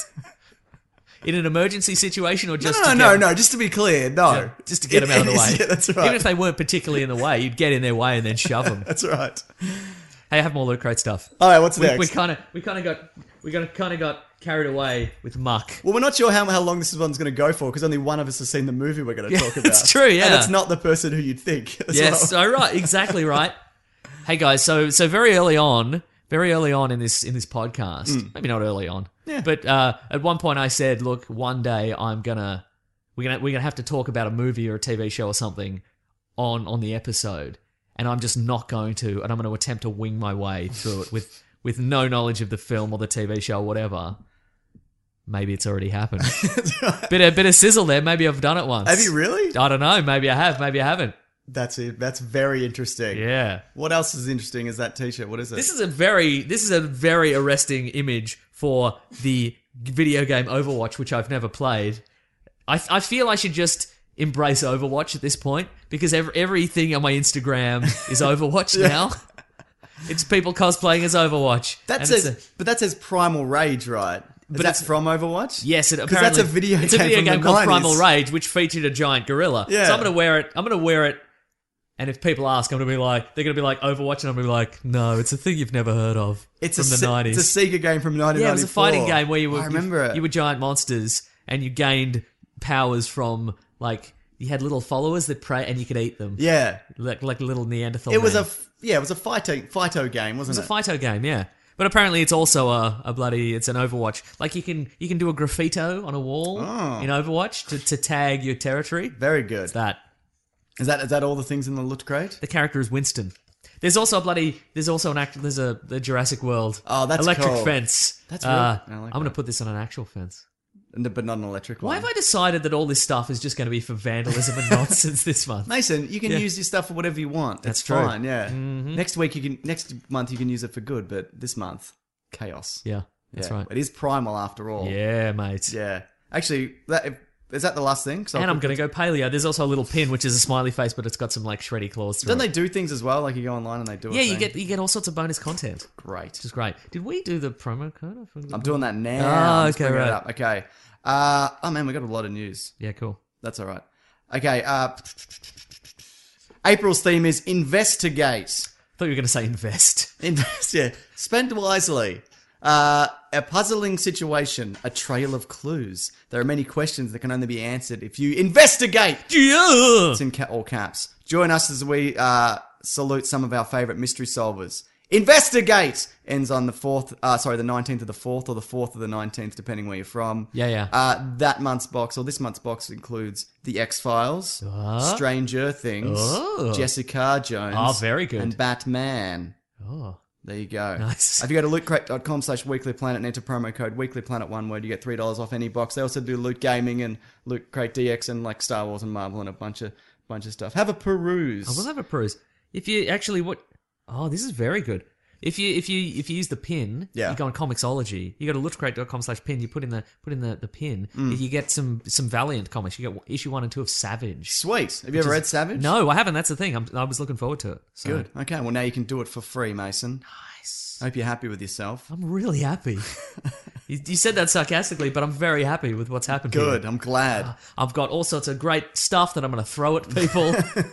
In an emergency situation, or just no, to no, get, no, no. Just to be clear, no. Yeah, just to get them out of the way. Yeah, that's right. Even if they weren't particularly in the way, you'd get in their way and then shove them. That's right. Hey, I have more Loot Crate stuff. All right, what's We next? kind of, we kind of got, we got kind of got carried away with muck. Well, we're not sure how, how long this one's going to go for because only one of us has seen the movie we're going to Yeah, talk about. it's true, yeah. And it's not the person who you'd think. As Yes, well. so right, exactly right. Hey guys, so so very early on, very early on in this in this podcast, maybe not early on, Yeah. but uh, at one point I said, look, one day I'm gonna we're gonna we're gonna have to talk about a movie or a T V show or something on on the episode, and I'm just not going to, and I'm going to attempt to wing my way through it with with no knowledge of the film or the T V show or whatever. Maybe it's already happened. bit a bit of sizzle there. Maybe I've done it once. Have you really? I don't know. Maybe I have. Maybe I haven't. That's it. That's very interesting. Yeah. What else is interesting as that t-shirt? What is it? This is a very this is a very arresting image for the video game Overwatch, which I've never played. I I feel I should just embrace Overwatch at this point because every, everything on my Instagram is Overwatch now. It's people cosplaying as Overwatch. that And it's says, but that says Primal Rage, right? Is But that it's- from Overwatch? Yes, it 'Cause apparently that's a video It's a game video from game the called nineties. Primal Rage, which featured a giant gorilla. Yeah. So I'm gonna wear it. I'm gonna wear it, and if people ask, I'm gonna be like, they're gonna be like Overwatch, and I'm gonna be like, no, it's a thing you've never heard of. It's from a the Se- nineties. It's a Sega game from nineteen ninety-four. Yeah, it was a fighting game where you were I remember you, it. you were giant monsters and you gained powers from like you had little followers that prey and you could eat them. Yeah. Like like little Neanderthal. It was a man. f- yeah, it was a Phyto Phyto game, wasn't It it? was a Phyto game, yeah. But apparently it's also a, a bloody it's an Overwatch. Like you can you can do a graffito on a wall Oh. in Overwatch to, to tag your territory. Very good. It's that. Is that is that all the things in the loot crate? The character is Winston. There's also a bloody. There's also an act. There's a the Jurassic World. Oh, that's electric cool. fence. That's uh, really- I like I'm going to that. put this on an actual fence. N- But not an electric Why one. have I decided that all this stuff is just going to be for vandalism and nonsense this month? Mason, you can Yeah. use your stuff for whatever you want. That's It's true. fine, yeah. Next week you can next month you can use it for good, but this month, chaos. Yeah, that's Yeah. right. It is primal after all. Yeah, mate. Yeah. Actually, that is that the last thing? 'Cause I'll And I'm put- going to go paleo. There's also a little pin, which is a smiley face, but it's got some like shreddy claws through Don't they it. do things as well? Like you go online and they do. A Yeah, you thing? get you get all sorts of bonus content, great. which is great. Did we do the promo code? I forgot. I'm doing that now. Oh, I'm just okay, bringing it right. up. Okay. Uh, oh man, we got a lot of news. Yeah, cool. That's all right. Okay. Uh, April's theme is investigate. Thought you were going to say invest. Invest, yeah. Spend wisely. Uh, a puzzling situation, a trail of clues. There are many questions that can only be answered if you investigate. Yeah. It's in ca- all caps. Join us as we uh, salute some of our favourite mystery solvers. Investigate ends on the fourth. Uh, sorry, the nineteenth of the fourth or the fourth of the nineteenth, depending where you're from. Yeah, yeah. Uh, that month's box or this month's box includes the X Files, Stranger Things, Oh. Jessica Jones. Oh, very good. And Batman. Oh. There you go. Nice. If you go to lootcrate.com slash weeklyplanet and enter promo code weeklyplanet, one word, you get three dollars off any box. They also do Loot Gaming and Loot Crate D X and like Star Wars and Marvel and a bunch of bunch of stuff. Have a peruse. I will have a peruse. If you actually what? Oh, this is very good. If you if you if you use the pin, Yeah. you go on Comixology. You go to lootcrate.com slash pin. You put in the put in the, the pin. Mm. You get some some Valiant comics. You get issue one and two of Savage. Sweet. Have you ever read Savage? No, I haven't. That's the thing. I'm, I was looking forward to it. So. Good. Okay, well now you can do it for free, Mason. Nice. I hope you're happy with yourself. I'm really happy. you, you said that sarcastically, but I'm very happy with what's happened. Good. Here. I'm glad. I've got all sorts of great stuff that I'm going to throw at people.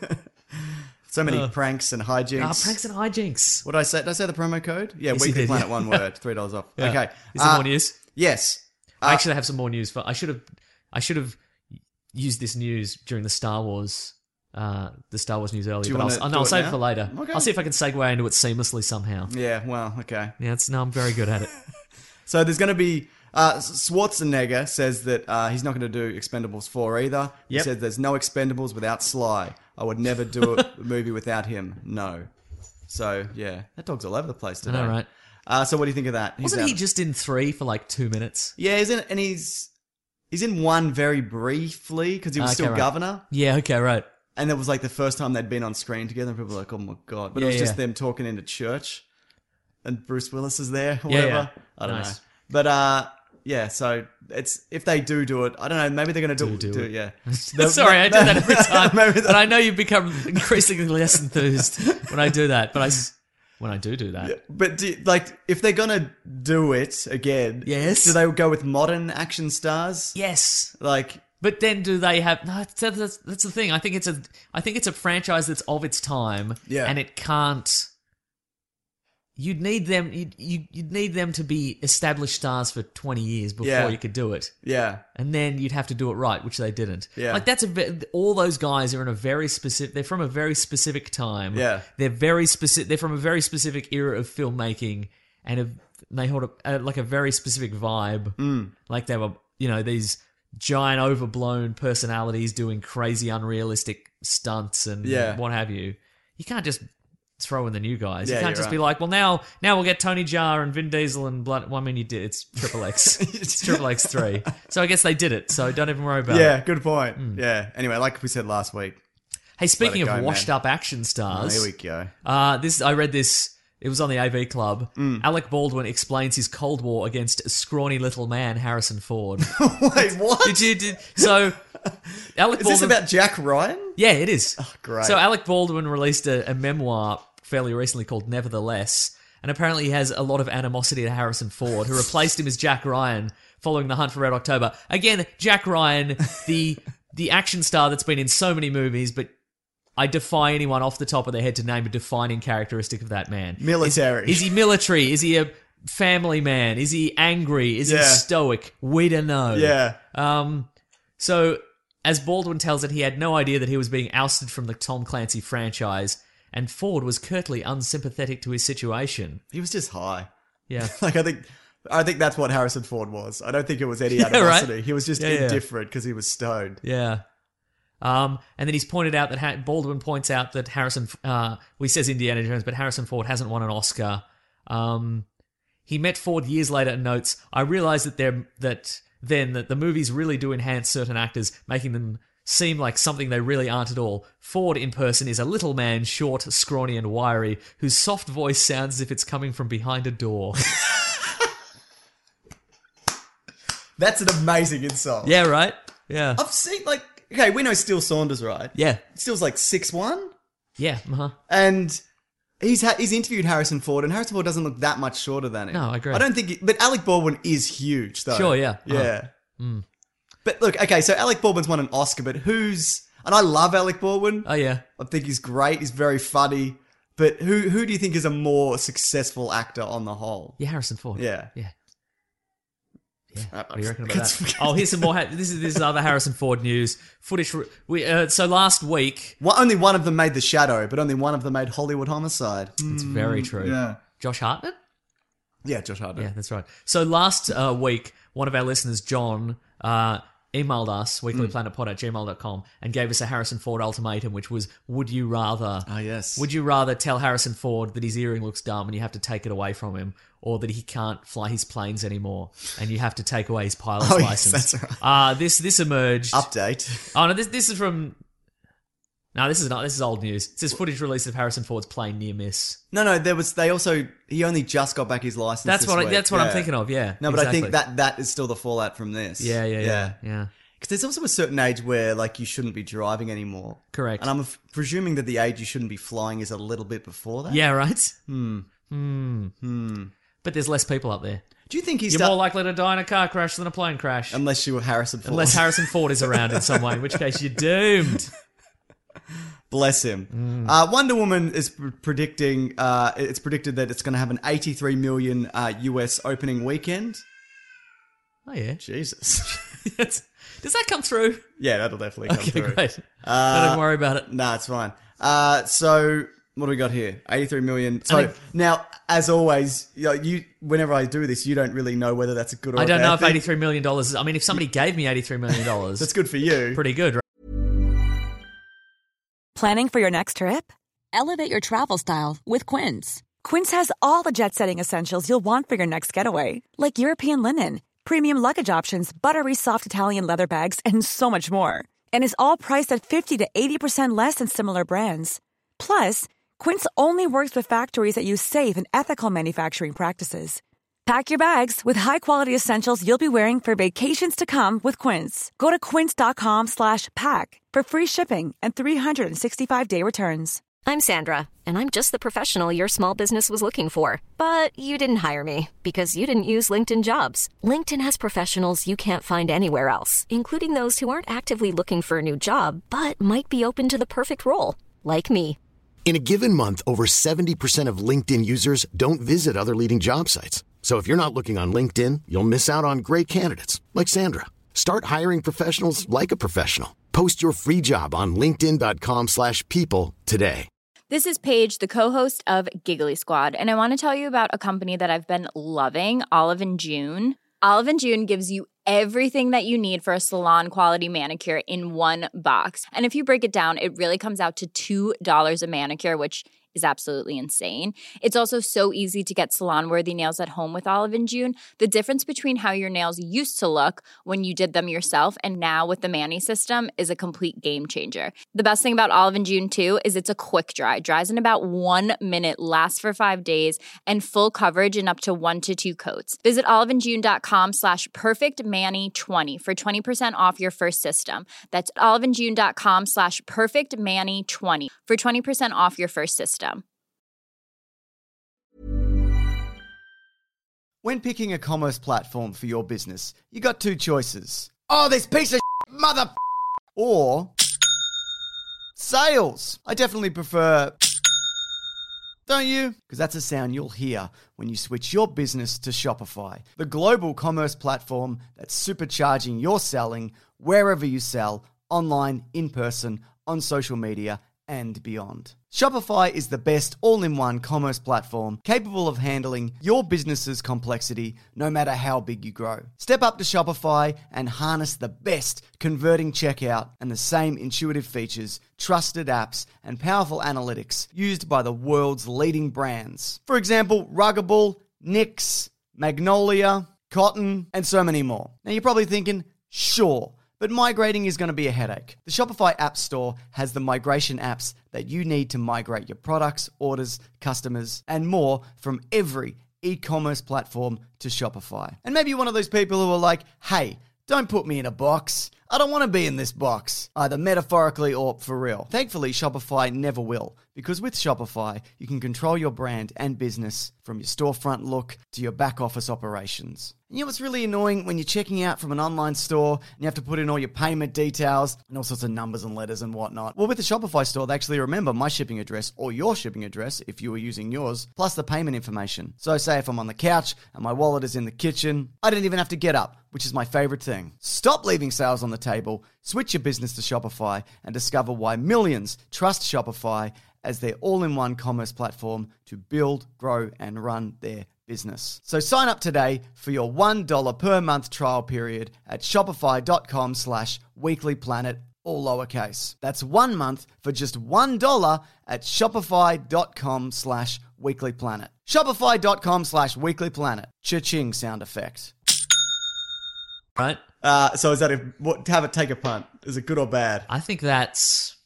So many Uh, pranks and hijinks. Ah, pranks and hijinks. What did I say? Did I say the promo code? Yeah, Yes, you Weekly did, Planet, yeah. one word, three dollars off. Yeah. Okay. Is there Uh, more news? Yes. I Uh, actually have some more news for. I should have. I should have used this news during the Star Wars, uh, the Star Wars news earlier. you But wanna I'll, oh, do no, I'll it save now? it for later. Okay. I'll see if I can segue into it seamlessly somehow. Yeah, well, okay. Yeah, it's no, I'm very good at it. So there's going to be uh, Schwarzenegger says that uh, he's not going to do Expendables four either. He Yep. said there's no Expendables without Sly. I would never do a movie without him. No. So yeah, that dog's all over the place today. know, right? Uh, so what do you think of that? He's Wasn't out he of- just in three for like two minutes? Yeah, he's in, and he's he's in one very briefly because he was Okay, still right. governor. Yeah, okay, right. And that was like the first time they'd been on screen together, and people were like, "Oh my god!" But Yeah, it was just yeah. them talking into church, and Bruce Willis is there, or Yeah, whatever. yeah. I don't Nice. know, but uh, yeah. So it's if they do do it, I don't know. Maybe they're gonna do, Do do, do it. it. Yeah. Sorry, I do that every time. Maybe But I know you've become increasingly less enthused when I do that. But I, s- when I do do that. But do, like, if they're gonna do it again, Yes. do they go with modern action stars? Yes. Like, But then do they have? No, that's, that's, that's the thing. I think it's a. I think it's a franchise that's of its time. Yeah. And it can't. You'd need them. You'd, you, you'd need them to be established stars for twenty years before Yeah. you could do it. yeah, And then you'd have to do it right, which they didn't. Yeah. Like that's a ve- all those guys are in a very specific. They're from a very specific time. Yeah. They're very specific. They're from a very specific era of filmmaking, and have, they hold a, uh, like a very specific vibe. Mm. Like they were, you know, these giant overblown personalities doing crazy unrealistic stunts and Yeah. what have you. You can't just throw in the new guys. Yeah, you can't you're just right. be like, well, now now we'll get Tony Jaa and Vin Diesel and blood. Well, I mean, you did. It's Triple X. It's Triple X three. So I guess they did it. So don't even worry about it. yeah. Good point. Yeah. Anyway, like we said last week, Hey, speaking Let it of go, washed man. up action oh, stars, here we go. uh, this I read this. It was on the A V Club. Mm. Alec Baldwin explains his Cold War against scrawny little man Harrison Ford. Wait, what? did you? Did, so Alec Is Baldwin. this about Jack Ryan? Yeah, it is. great. So Alec Baldwin released a, a memoir fairly recently called Nevertheless, and apparently he has a lot of animosity to Harrison Ford, who replaced him as Jack Ryan following The Hunt for Red October. Again, Jack Ryan, the the action star that's been in so many movies, but I defy anyone off the top of their head to name a defining characteristic of that man. Military. Is, is he military? Is he a family man? Is he angry? Is Yeah. he stoic? We don't know. Yeah. Um, so, as Baldwin tells it, he had no idea that he was being ousted from the Tom Clancy franchise, and Ford was curtly unsympathetic to his situation. He was just high. Yeah. Like I think, I think that's what Harrison Ford was. I don't think it was any Yeah, animosity. right. He was just Yeah, yeah. indifferent because he was stoned. Yeah. Um, and then he's pointed out that ha- Baldwin points out that Harrison, uh, well, he says Indiana Jones, but Harrison Ford hasn't won an Oscar. Um, he met Ford years later and notes, I realized that they're, that then that the movies really do enhance certain actors, making them seem like something they really aren't at all. Ford in person is a little man, short, scrawny, and wiry, whose soft voice sounds as if it's coming from behind a door. That's an amazing insult. Yeah, right? Yeah. I've seen like okay, we know Steele Saunders, right? Yeah. Steele's like six one, Yeah. Uh-huh. and he's ha- he's interviewed Harrison Ford, and Harrison Ford doesn't look that much shorter than him. No, I agree. I don't think, he, but Alec Baldwin is huge, though. Sure, yeah. yeah. But look, okay, so Alec Baldwin's won an Oscar, but who's? And I love Alec Baldwin. Oh, yeah. I think he's great. He's very funny. But who who do you think is a more successful actor on the whole? Yeah, Harrison Ford. Yeah. Yeah. Yeah. Uh, What do you reckon about Let's that? forget- Oh, here's some more. Ha- this is this is other Harrison Ford news footage. re- We uh, so last week. Well, only one of them made The Shadow, but only one of them made Hollywood Homicide. It's very true. yeah. Josh Hartnett. Yeah, Josh Hartnett. Yeah, that's right. So last uh, week, one of our listeners, John, uh, emailed us weeklyplanetpod at gmail dot com and gave us a Harrison Ford ultimatum, which was: would you rather? Ah, yes. Would you rather tell Harrison Ford that his earring looks dumb and you have to take it away from him, or that he can't fly his planes anymore and you have to take away his pilot's Oh, yes, license? that's right. Uh, this this emerged. Update. Oh no, this this is from. No, this is not. This is old news. It says footage released of Harrison Ford's plane near miss. No, no, there was. They also. He only just got back his license. That's this what. I, week. that's what I'm Yeah. thinking of. Yeah. No, but I think exactly. that that is still the fallout from this. Yeah, yeah, yeah, yeah. Because there's also a certain age where like you shouldn't be driving anymore. Correct. And I'm f- presuming that the age you shouldn't be flying is a little bit before that. Yeah. Right. Hmm. Hmm. Hmm. But there's less people up there. Do you think he's You're start- more likely to die in a car crash than a plane crash. unless you were Harrison Ford? Unless Harrison Ford is around in some way, in which case you're doomed. Bless him. Mm. Uh, Wonder Woman is pr- predicting. Uh, it's predicted that it's going to have an eighty-three million uh, U S opening weekend. Oh yeah. Jesus. Does that come through? Yeah, that'll definitely come Okay, through. great. Uh, Don't worry about it. Nah, it's fine. Uh, so what do we got here? eighty-three million. So I think- now, as always, you, know, you whenever I do this, you don't really know whether that's a good or I a don't bad know if thing. eighty-three million dollars is... I mean, if somebody gave me eighty-three million dollars... That's good for you. Pretty good, right? Planning for your next trip? Elevate your travel style with Quince. Quince has all the jet-setting essentials you'll want for your next getaway, like European linen, premium luggage options, buttery soft Italian leather bags, and so much more. And is all priced at fifty to eighty percent less than similar brands. Plus, Quince only works with factories that use safe and ethical manufacturing practices. Pack your bags with high-quality essentials you'll be wearing for vacations to come with Quince. Go to quince.com slash pack for free shipping and three sixty-five day returns. I'm Sandra, and I'm just the professional your small business was looking for. But you didn't hire me because you didn't use LinkedIn Jobs. LinkedIn has professionals you can't find anywhere else, including those who aren't actively looking for a new job, but might be open to the perfect role, like me. In a given month, over seventy percent of LinkedIn users don't visit other leading job sites. So if you're not looking on LinkedIn, you'll miss out on great candidates like Sandra. Start hiring professionals like a professional. Post your free job on linkedin.com slash people today. This is Paige, the co-host of Giggly Squad, and I want to tell you about a company that I've been loving, Olive and June. Olive and June gives you everything that you need for a salon-quality manicure in one box. And if you break it down, it really comes out to two dollars a manicure, which is absolutely insane. It's also so easy to get salon-worthy nails at home with Olive and June. The difference between how your nails used to look when you did them yourself and now with the Mani system is a complete game changer. The best thing about Olive and June, too, is it's a quick dry. Dries in about one minute, lasts for five days, and full coverage in up to one to two coats. Visit oliveandjune.com slash perfectmani20 for twenty percent off your first system. That's oliveandjune.com slash perfectmani20 for twenty percent off your first system. When picking a commerce platform for your business, you got two choices. Oh, this piece of shit, mother or sales. I definitely prefer, don't you? Because that's a sound you'll hear when you switch your business to Shopify, the global commerce platform that's supercharging your selling wherever you sell, online, in person, on social media, and beyond. Shopify is the best all-in-one commerce platform capable of handling your business's complexity no matter how big you grow. Step up to Shopify and harness the best converting checkout and the same intuitive features, trusted apps, and powerful analytics used by the world's leading brands. For example, Ruggable, Nix, Magnolia, Cotton, and so many more. Now you're probably thinking, sure, but migrating is going to be a headache. The Shopify App Store has the migration apps that you need to migrate your products, orders, customers, and more from every e-commerce platform to Shopify. And maybe you're one of those people who are like, hey, don't put me in a box. I don't want to be in this box, either metaphorically or for real. Thankfully, Shopify never will, because with Shopify, you can control your brand and business from your storefront look to your back office operations. And you know what's really annoying when you're checking out from an online store and you have to put in all your payment details and all sorts of numbers and letters and whatnot? Well, with the Shopify store, they actually remember my shipping address or your shipping address if you were using yours, plus the payment information. So say if I'm on the couch and my wallet is in the kitchen, I don't even have to get up, which is my favorite thing. Stop leaving sales on the table, switch your business to Shopify, and discover why millions trust Shopify as their all-in-one commerce platform to build, grow, and run their business. So sign up today for your one dollar per month trial period at shopify.com slash weeklyplanet, all lowercase. That's one month for just one dollar at shopify.com slash weeklyplanet. Shopify.com slash weeklyplanet. Cha-ching sound effect. Right? Uh, so is that a, what, have it take a punt? Is it good or bad? I think that's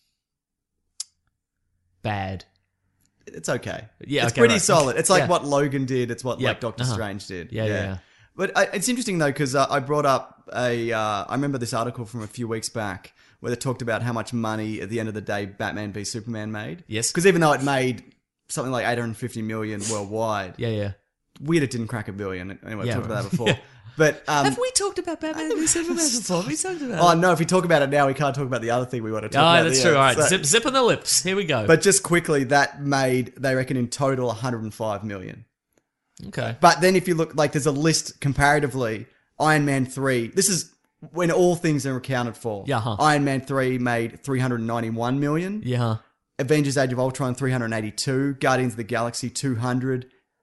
bad. It's okay. Yeah, it's okay, pretty right. solid. It's like Yeah. what Logan did. It's what Yep. like Doctor Uh-huh. Strange did. Yeah, yeah, yeah. But uh, it's interesting though because uh, I brought up a. Uh, I remember this article from a few weeks back where they talked about how much money at the end of the day Batman v Superman made. Yes. Because even though it made something like eight hundred fifty million worldwide, Yeah, yeah. weird it didn't crack a billion. Anyway, Yeah, we talked about that right. before. Yeah. But um, Have we talked about Batman v Superman before? We talked about oh it. no, if we talk about it now, we can't talk about the other thing we want to talk Oh, about. that's at the true. end. All right, So- zip, zip on the lips. Here we go. But just quickly, that made, they reckon in total, one hundred five million. okay. But then if you look, like there's a list comparatively, Iron Man three, this is when all things are accounted for. Yeah, huh. Iron Man three made three hundred ninety-one million. Yeah. Avengers Age of Ultron three hundred eighty-two. Guardians of the Galaxy two hundred.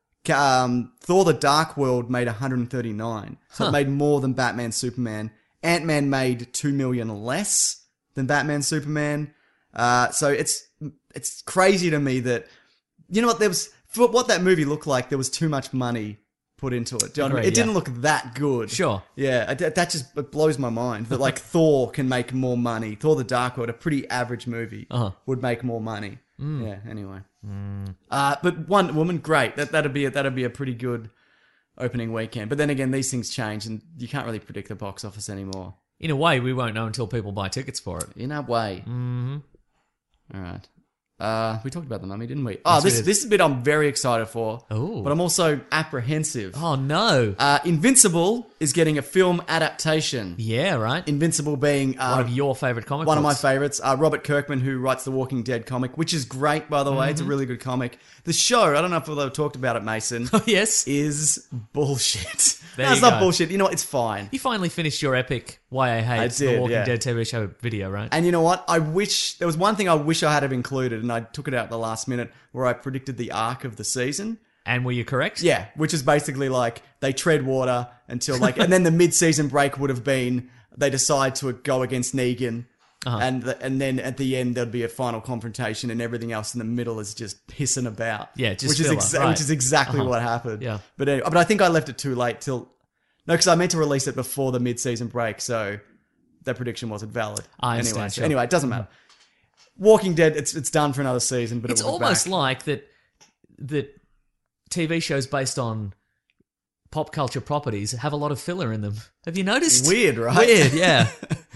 Um, Thor the Dark World made one hundred thirty-nine. So Huh. it made more than Batman Superman. Ant-Man made two million less than Batman Superman. Uh, so it's it's crazy to me that, you know what, there was, for what that movie looked like, there was too much money put into it. Do you know what I mean? Agreed, It didn't yeah. look that good. Sure. Yeah, it- that just it blows my mind that like Thor can make more money. Thor the Dark World, a pretty average movie, Uh-huh. would make more money. Yeah. Anyway, uh, but Wonder Woman, great. That that'd be a, that'd be a pretty good opening weekend. But then again, these things change, and you can't really predict the box office anymore. In a way, we won't know until people buy tickets for it. In a way. Mm-hmm. All right. Uh, we talked about the Mummy, didn't we? Oh, Yes, we this did. this is a bit I'm very excited for. Ooh. But I'm also apprehensive. Oh, no. Uh, Invincible is getting a film adaptation. Yeah, right. Invincible being uh, One of your favourite comic one of my books. favorites. Uh, Robert Kirkman, who writes the Walking Dead comic, which is great, by the way. It's a really good comic. The show, I don't know if we've ever talked about it, Mason, Oh, yes. is bullshit. There no, it's you not go. bullshit. You know what? It's fine. You finally finished your epic Why I Hate I the did, Walking yeah. Dead T V show video, right? And you know what? I wish there was one thing I wish I had have included, and I took it out at the last minute, where I predicted the arc of the season. And were you correct? Yeah, which is basically like they tread water until like, and then the mid-season break would have been they decide to go against Negan, Uh-huh. and the, and then at the end there'd be a final confrontation, and everything else in the middle is just pissing about. Yeah, just which is filler, exa- right. which is exactly Uh-huh. what happened. Yeah. but anyway, but I think I left it too late till no, because I meant to release it before the mid-season break, so that prediction wasn't valid. I understand, Anyway, so sure. anyway, it doesn't matter. Walking Dead, it's it's done for another season, but It's it will be almost back. like that that T V shows based on pop culture properties have a lot of filler in them. Have you noticed? Weird, right? Weird, yeah.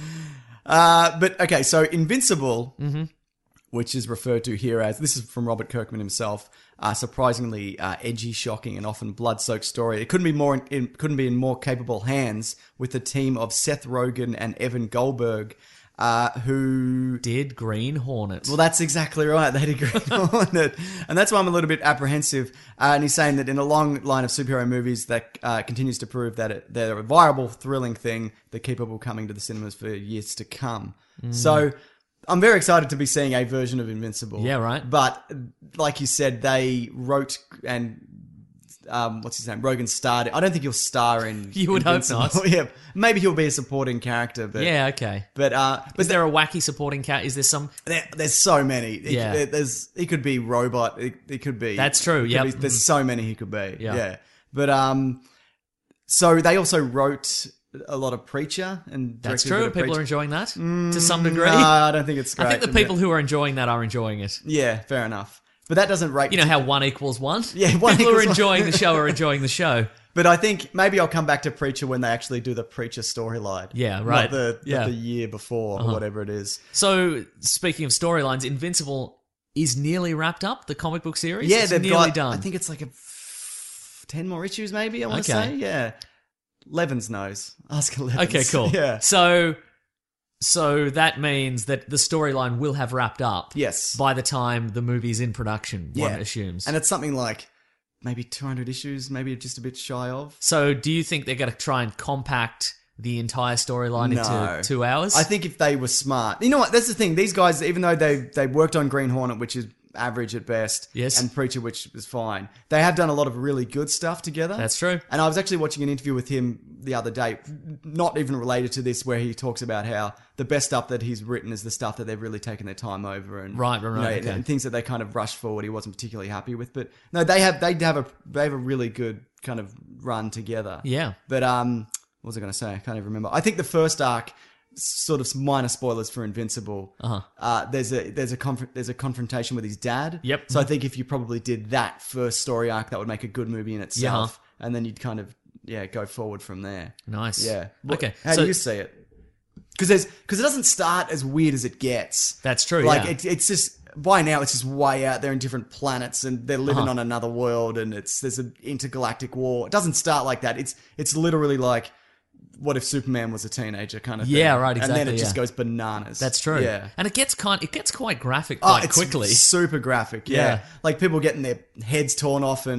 Uh, but okay, so Invincible, Mm-hmm. which is referred to here as, this is from Robert Kirkman himself, uh, surprisingly uh, edgy, shocking, and often blood-soaked story. It couldn't be more in, in, couldn't be in more capable hands with a team of Seth Rogen and Evan Goldberg, uh, who Did Green Hornet. well, that's exactly right. They did great on it. And that's why I'm a little bit apprehensive. Uh, and he's saying that in a long line of superhero movies that uh, continues to prove that it, they're a viable, thrilling thing, they're capable of coming to the cinemas for years to come. Mm. So I'm very excited to be seeing a version of Invincible. Yeah, right. But like you said, they wrote and... Um, what's his name? Rogan starred. I don't think he'll star in. You would hope Invincible. not. Yeah, maybe he'll be a supporting character. But Yeah, okay. but uh, but Is there a wacky supporting cat? Is there some... there, there's so many. He- Yeah. there- there's he could be robot. He, he could be. That's true, he could yep. be- there's so many he could be. Yeah. Yeah. But um, so they also wrote a lot of Preacher and That's directed a bit true. of People are Preacher. enjoying that to some degree. No, I don't think it's great. I think the people who are enjoying that are enjoying it. Yeah, fair enough. But that doesn't rate. You know how one equals one? Yeah, one People who are equals one. enjoying the show are enjoying the show. But I think maybe I'll come back to Preacher when they actually do the Preacher storyline. Yeah, right. Not the, Yeah. not the year before Uh-huh. or whatever it is. So, speaking of storylines, Invincible is nearly wrapped up, the comic book series? Yeah, it's they've nearly got. done. I think it's like a f- ten more issues, maybe. I want to Okay. say, yeah. Levens knows. Ask Levens. Okay, cool. Yeah. So, so that means that the storyline will have wrapped up. Yes. By the time the movie's in production, one assumes. And it's something like maybe two hundred issues, maybe just a bit shy of. So, do you think they're going to try and compact the entire storyline No. into two hours? I think if they were smart, you know what? That's the thing. These guys, even though they they worked on Green Hornet, which is average at best, Yes. and Preacher, which is fine, they have done a lot of really good stuff together. That's true. And I was actually watching an interview with him the other day, not even related to this, where he talks about how the best stuff that he's written is the stuff that they've really taken their time over, and Right, right, you know, right, and- okay. and things that they kind of rushed forward. He wasn't particularly happy with, but no, they have they have a they have a really good kind of run together. Yeah. But um, what was I going to say? I can't even remember. I think the first arc, sort of minor spoilers for Invincible. Uh-huh. Uh, there's a there's a conf- there's a confrontation with his dad. Yep. So I think if you probably did that first story arc, that would make a good movie in itself, and then you'd kind of yeah go forward from there. Nice. Yeah. What- Okay. How so do you see it? Because there's because it doesn't start as weird as it gets. That's true, Like yeah. it, it's just by now it's just way out there in different planets, and they're living Uh-huh. on another world, and it's there's an intergalactic war. It doesn't start like that. It's it's literally like, what if Superman was a teenager kind of thing. Yeah, right, And then exactly, it just yeah. goes bananas. that's true. Yeah. And it gets kind, it gets quite graphic Oh, quite it's quickly. super graphic. Yeah. Yeah. Like people getting their heads torn off, and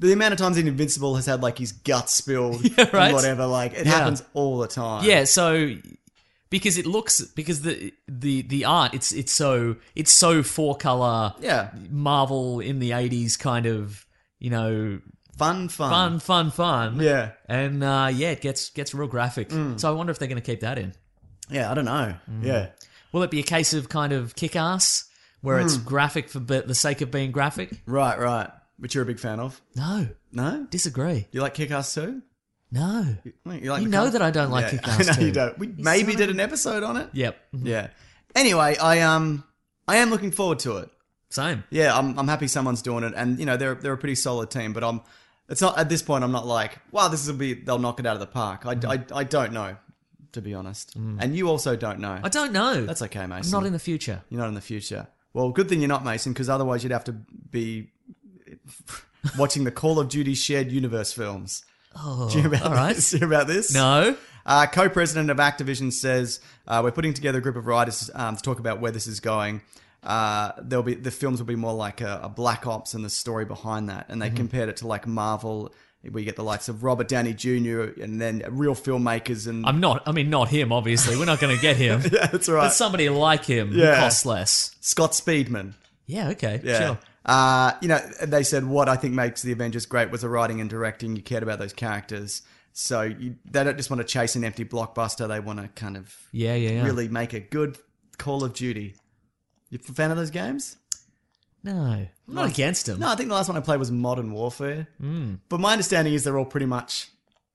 the amount of times in Invincible has had like his guts spilled Yeah, right? and whatever, like it Yeah. happens all the time. Yeah, so because it looks because the the the art it's it's so it's so four color Yeah. Marvel in the eighties kind of, you know, Fun, fun. fun fun fun. Yeah. And uh, yeah, it gets gets real graphic. Mm. So I wonder if they're going to keep that in. Yeah, I don't know. Yeah. Will it be a case of kind of Kick-Ass where it's Hmm. graphic for be- the sake of being graphic? Right, right. Which you're a big fan of. No, No? disagree. You like Kick-Ass too? No. You, you, like You the know colour? that I don't like Yeah, Kick-Ass I know too. you don't. We maybe did an episode on it. Yep. Yeah. Anyway, I um I am looking forward to it. Same. Yeah, I'm I'm happy someone's doing it, and you know they're they're a pretty solid team. But I'm it's not at this point. I'm not like, wow, this will be they'll knock it out of the park. I, I, I don't know, to be honest, and you also don't know. I don't know. That's okay, Mason. I'm not in the future. You're not in the future. Well, good thing you're not, Mason, because otherwise you'd have to be watching the Call of Duty shared universe films. Oh, Do you hear about all right. this? Do you hear about this? No. Uh, co-president of Activision says uh, we're putting together a group of writers um, to talk about where this is going. Uh, there'll be the films will be more like a, a Black Ops and the story behind that, and they Mm-hmm. compared it to like Marvel. We get the likes of Robert Downey Junior and then real filmmakers and I'm not. I mean, not him. Obviously, we're not going to get him. yeah, that's right. But somebody like him who Yeah. costs less. Scott Speedman. Yeah. Okay. Yeah. Sure. Uh, you know, they said what I think makes the Avengers great was the writing and directing. You cared about those characters. So you, they don't just want to chase an empty blockbuster. They want to kind of Yeah. Yeah. Yeah. really make a good Call of Duty. You a fan of those games? No. I'm not against him. No, I think the last one I played was Modern Warfare. Mm. But my understanding is they're all pretty much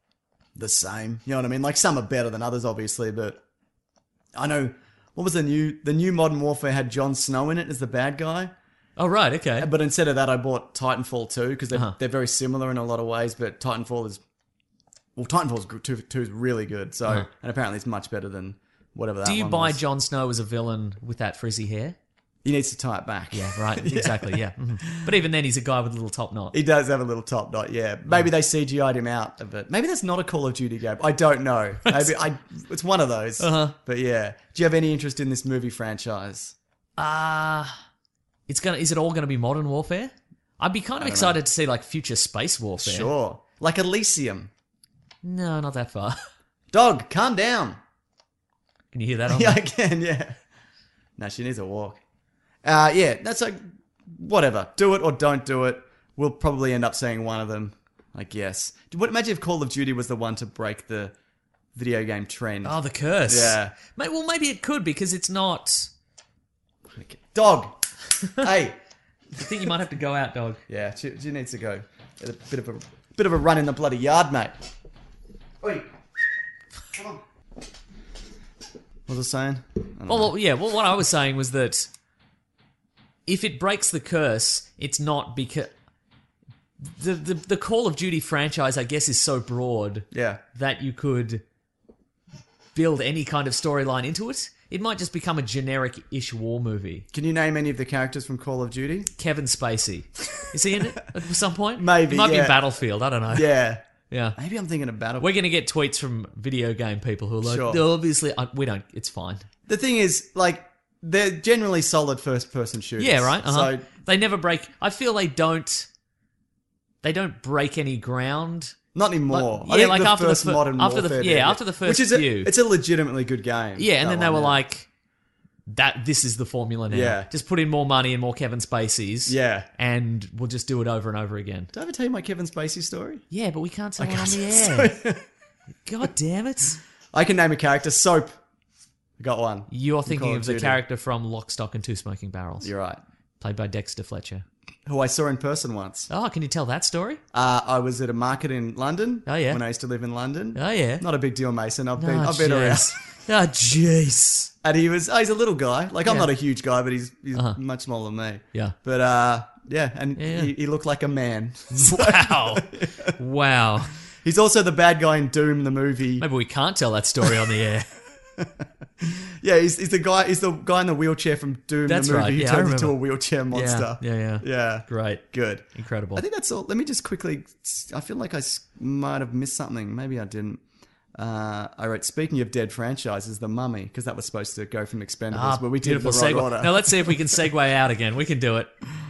the same. You know what I mean? Like some are better than others, obviously, but I know what was the new the new Modern Warfare had Jon Snow in it as the bad guy. Oh right. Okay. But instead of that, I bought Titanfall two because they're, Uh-huh. they're very similar in a lot of ways. But Titanfall is well, Titanfall is good, two, two is really good. So Uh-huh. and apparently it's much better than whatever that. Do you one buy was. Jon Snow as a villain with that frizzy hair? He needs to tie it back. Yeah. Right. Exactly. Yeah. Mhm. But even then, he's a guy with a little top knot. He does have a little top knot, yeah. Maybe they C G I'd him out of it. Maybe that's not a Call of Duty game. I don't know. Maybe I. It's one of those. Uh-huh. But yeah. Do you have any interest in this movie franchise? Ah. It's gonna. Is it all gonna be Modern Warfare? I'd be kind of excited to see like future space warfare. Sure. Like Elysium. No, not that far. Dog, calm down. Can you hear that? On Yeah, the- I can, yeah. No, she needs a walk. Uh, yeah, that's like, whatever. Do it or don't do it. We'll probably end up seeing one of them, I guess. What, imagine if Call of Duty was the one to break the video game trend. Oh, the curse. Yeah. Mate, well, maybe it could because it's not. Dog. Hey. I think you might have to go out, dog. Yeah, she, she needs to go. Get a bit of a bit of a run in the bloody yard, mate. Oi. Come on. What was I saying? I don't Well, know. well, yeah. Well, what I was saying was that if it breaks the curse, it's not because the the the Call of Duty franchise, I guess, is so broad Yeah. that you could build any kind of storyline into it. It might just become a generic-ish war movie. Can you name any of the characters from Call of Duty? Kevin Spacey, is he in it at some point? Maybe, It might be yeah. in Battlefield. I don't know. Yeah. Yeah. Maybe I'm thinking of Battle. We're going to get tweets from video game people who are like, Sure. "No, obviously, I, we don't. It's fine. The thing is, like, they're generally solid first-person shooters. Yeah, right. Uh-huh. So They never break. I feel they don't. They don't break any ground. not anymore. Like- I yeah, think like the after the first fir- modern after the- warfare yeah, did. after the first which is a, few. it's a legitimately good game. Yeah, and that then they one, were yeah. like, "That this is the formula now. Yeah. Just put in more money and more Kevin Spaceys. Yeah. and we'll just do it over and over again." Did I ever tell you my Kevin Spacey story? Yeah, but we can't tell I it on can't the tell air. God damn it! I can name a character. Soap. I got one. You're From thinking Call of the Duty. character from Lock, Stock, and Two Smoking Barrels, You're right. played by Dexter Fletcher. Who I saw in person once. Oh, can you tell that story? Uh, I was at a market in London. Oh, yeah. When I used to live in London. Oh yeah. Not a big deal, Mason. I've been, Oh, I've been around. jeez. Oh jeez. And he was, oh, he's a little guy. Like, I'm Yeah. not a huge guy, but he's, he's Uh-huh. much smaller than me. Yeah. But, uh, yeah, and Yeah. He, he looked like a man. Wow. Wow. He's also the bad guy in Doom, the movie. Maybe we can't tell that story on the air. Yeah, he's, he's the guy. He's the guy in the wheelchair from Doom, That's the movie. right, He yeah, I turns into a remember. wheelchair monster. Yeah, yeah, yeah. Yeah. Great. Good. Incredible. I think that's all. Let me just quickly. I feel like I s- might have missed something. Maybe I didn't. Uh, I wrote. Speaking of dead franchises, The Mummy, because that was supposed to go from Expendables, Ah, but we did beautiful the wrong segue. order. Now let's see if we can segue out again. We can do it.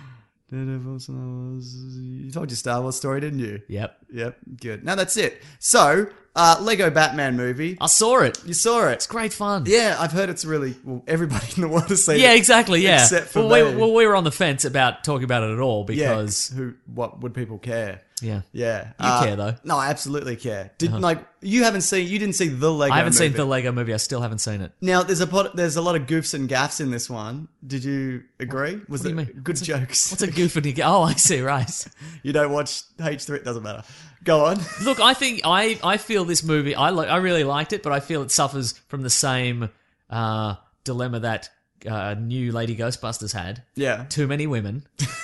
You told your Star Wars story, didn't you? Yep. Yep. Good. Now that's it. So, uh, Lego Batman movie. I saw it. You saw it. It's great fun. Yeah, I've heard it's really. Well, everybody in the world has seen it. Yeah, exactly. Yeah. Except for well, we, me. well, we were on the fence about talking about it at all Yeah, because who? What would people care? yeah, Yeah, You care, though. No, I absolutely care. Did like you haven't seen? You didn't see the Lego. I haven't movie. seen the Lego movie. I still haven't seen it. Now there's a pot, there's a lot of goofs and gaffs in this one. Did you agree? Was What do it you mean? good What's a- jokes? What's a goof and you get? Oh, I see. Right. You don't watch H three? It doesn't matter. Go on. Look, I think I, I feel this movie. I li- I really liked it, but I feel it suffers from the same uh, dilemma that uh, new Lady Ghostbusters had. Yeah. Too many women.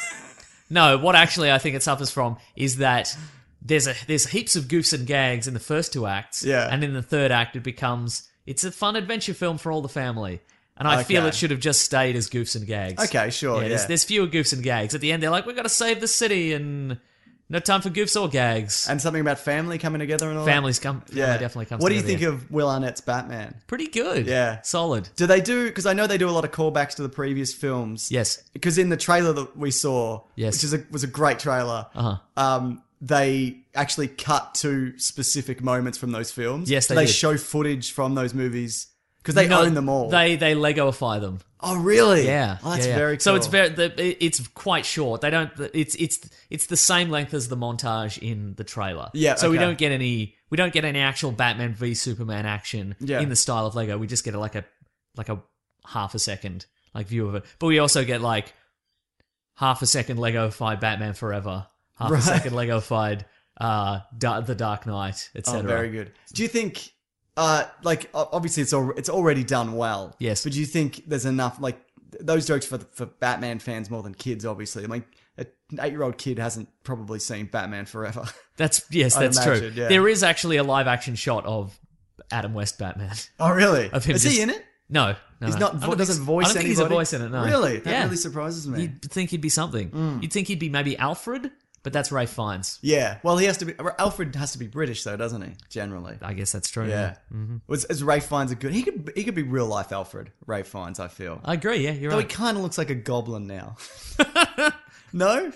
No, what actually I think it suffers from is that there's a there's heaps of goofs and gags in the first two acts. Yeah. And in the third act, it becomes it's a fun adventure film for all the family. And I feel Okay. it should have just stayed as goofs and gags. Okay, sure, yeah. There's, there's fewer goofs and gags. At the end, they're like, we've got to save the city and no time for goofs or gags. And something about family coming together and all. Families come. that? Yeah, Family definitely comes. What do you together, think yeah. of Will Arnett's Batman? Pretty good. Yeah. Solid. Do they do? Because I know they do a lot of callbacks to the previous films. Yes. Because in the trailer that we saw, Yes. which is a, was a great trailer, Uh-huh. um, they actually cut to specific moments from those films. Yes, So they they did. show footage from those movies because they No, own them all. They they Legoify them. oh, really? Yeah, Oh, that's yeah, yeah. very cool. So it's very the, it- it's quite short. They don't. It's it's it's the same length as the montage in the trailer. Yeah, So we okay. don't get any we don't get any actual Batman v Superman action Yeah. in the style of Lego. We just get like a like a half a second like view of it. But we also get like half a second Legoified Batman Forever, half Right. a second Legoified uh da- the Dark Knight, et Oh, cetera. very good. Do you think, uh, like, o- obviously it's al- it's already done well. Yes. But do you think there's enough, like, th- those jokes for for Batman fans more than kids? Obviously, I mean, an eight-year-old kid hasn't probably seen Batman Forever. That's yes, I'd that's imagine, true. yeah. There is actually a live action shot of Adam West Batman. Oh, really? Of him Is just- he in it? No, no, He's no. not. I Vo- don't doesn't think- voice I don't think anybody. he's a voice in it. No, Really? That Yeah. really surprises me. You'd think he'd be something. You'd think he'd be maybe Alfred, but that's Ray Fiennes. Yeah. Well, he has to be. Alfred has to be British, though, doesn't he? Generally. I guess that's true. Yeah. Mm-hmm. Was, is Ray Fiennes a good? He could. He could be real life Alfred. Ray Fiennes, I feel. I agree. Yeah, you're Though he right. kind of looks like a goblin now. No.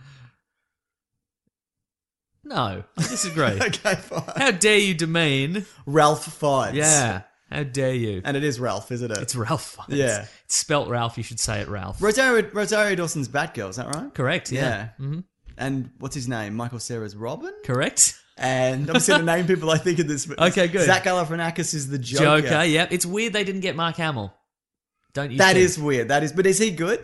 No, I disagree. Okay, fine. How dare you demean? Ralph Fiennes. Yeah, how dare you? And it is Ralph, isn't it? It's Ralph Fiennes. Yeah. It's spelt Ralph. You should say it Ralph. Rosario, Rosario Dawson's Batgirl, is that right? Correct. Yeah. Mm-hmm. And what's his name? Michael Cera's Robin? Correct. And I'm just going to name people I think in this. Okay, good. Zach Galifianakis is the Joker. Joker. Yeah. It's weird they didn't get Mark Hamill. Don't you? That think? is weird. That is, but is he good?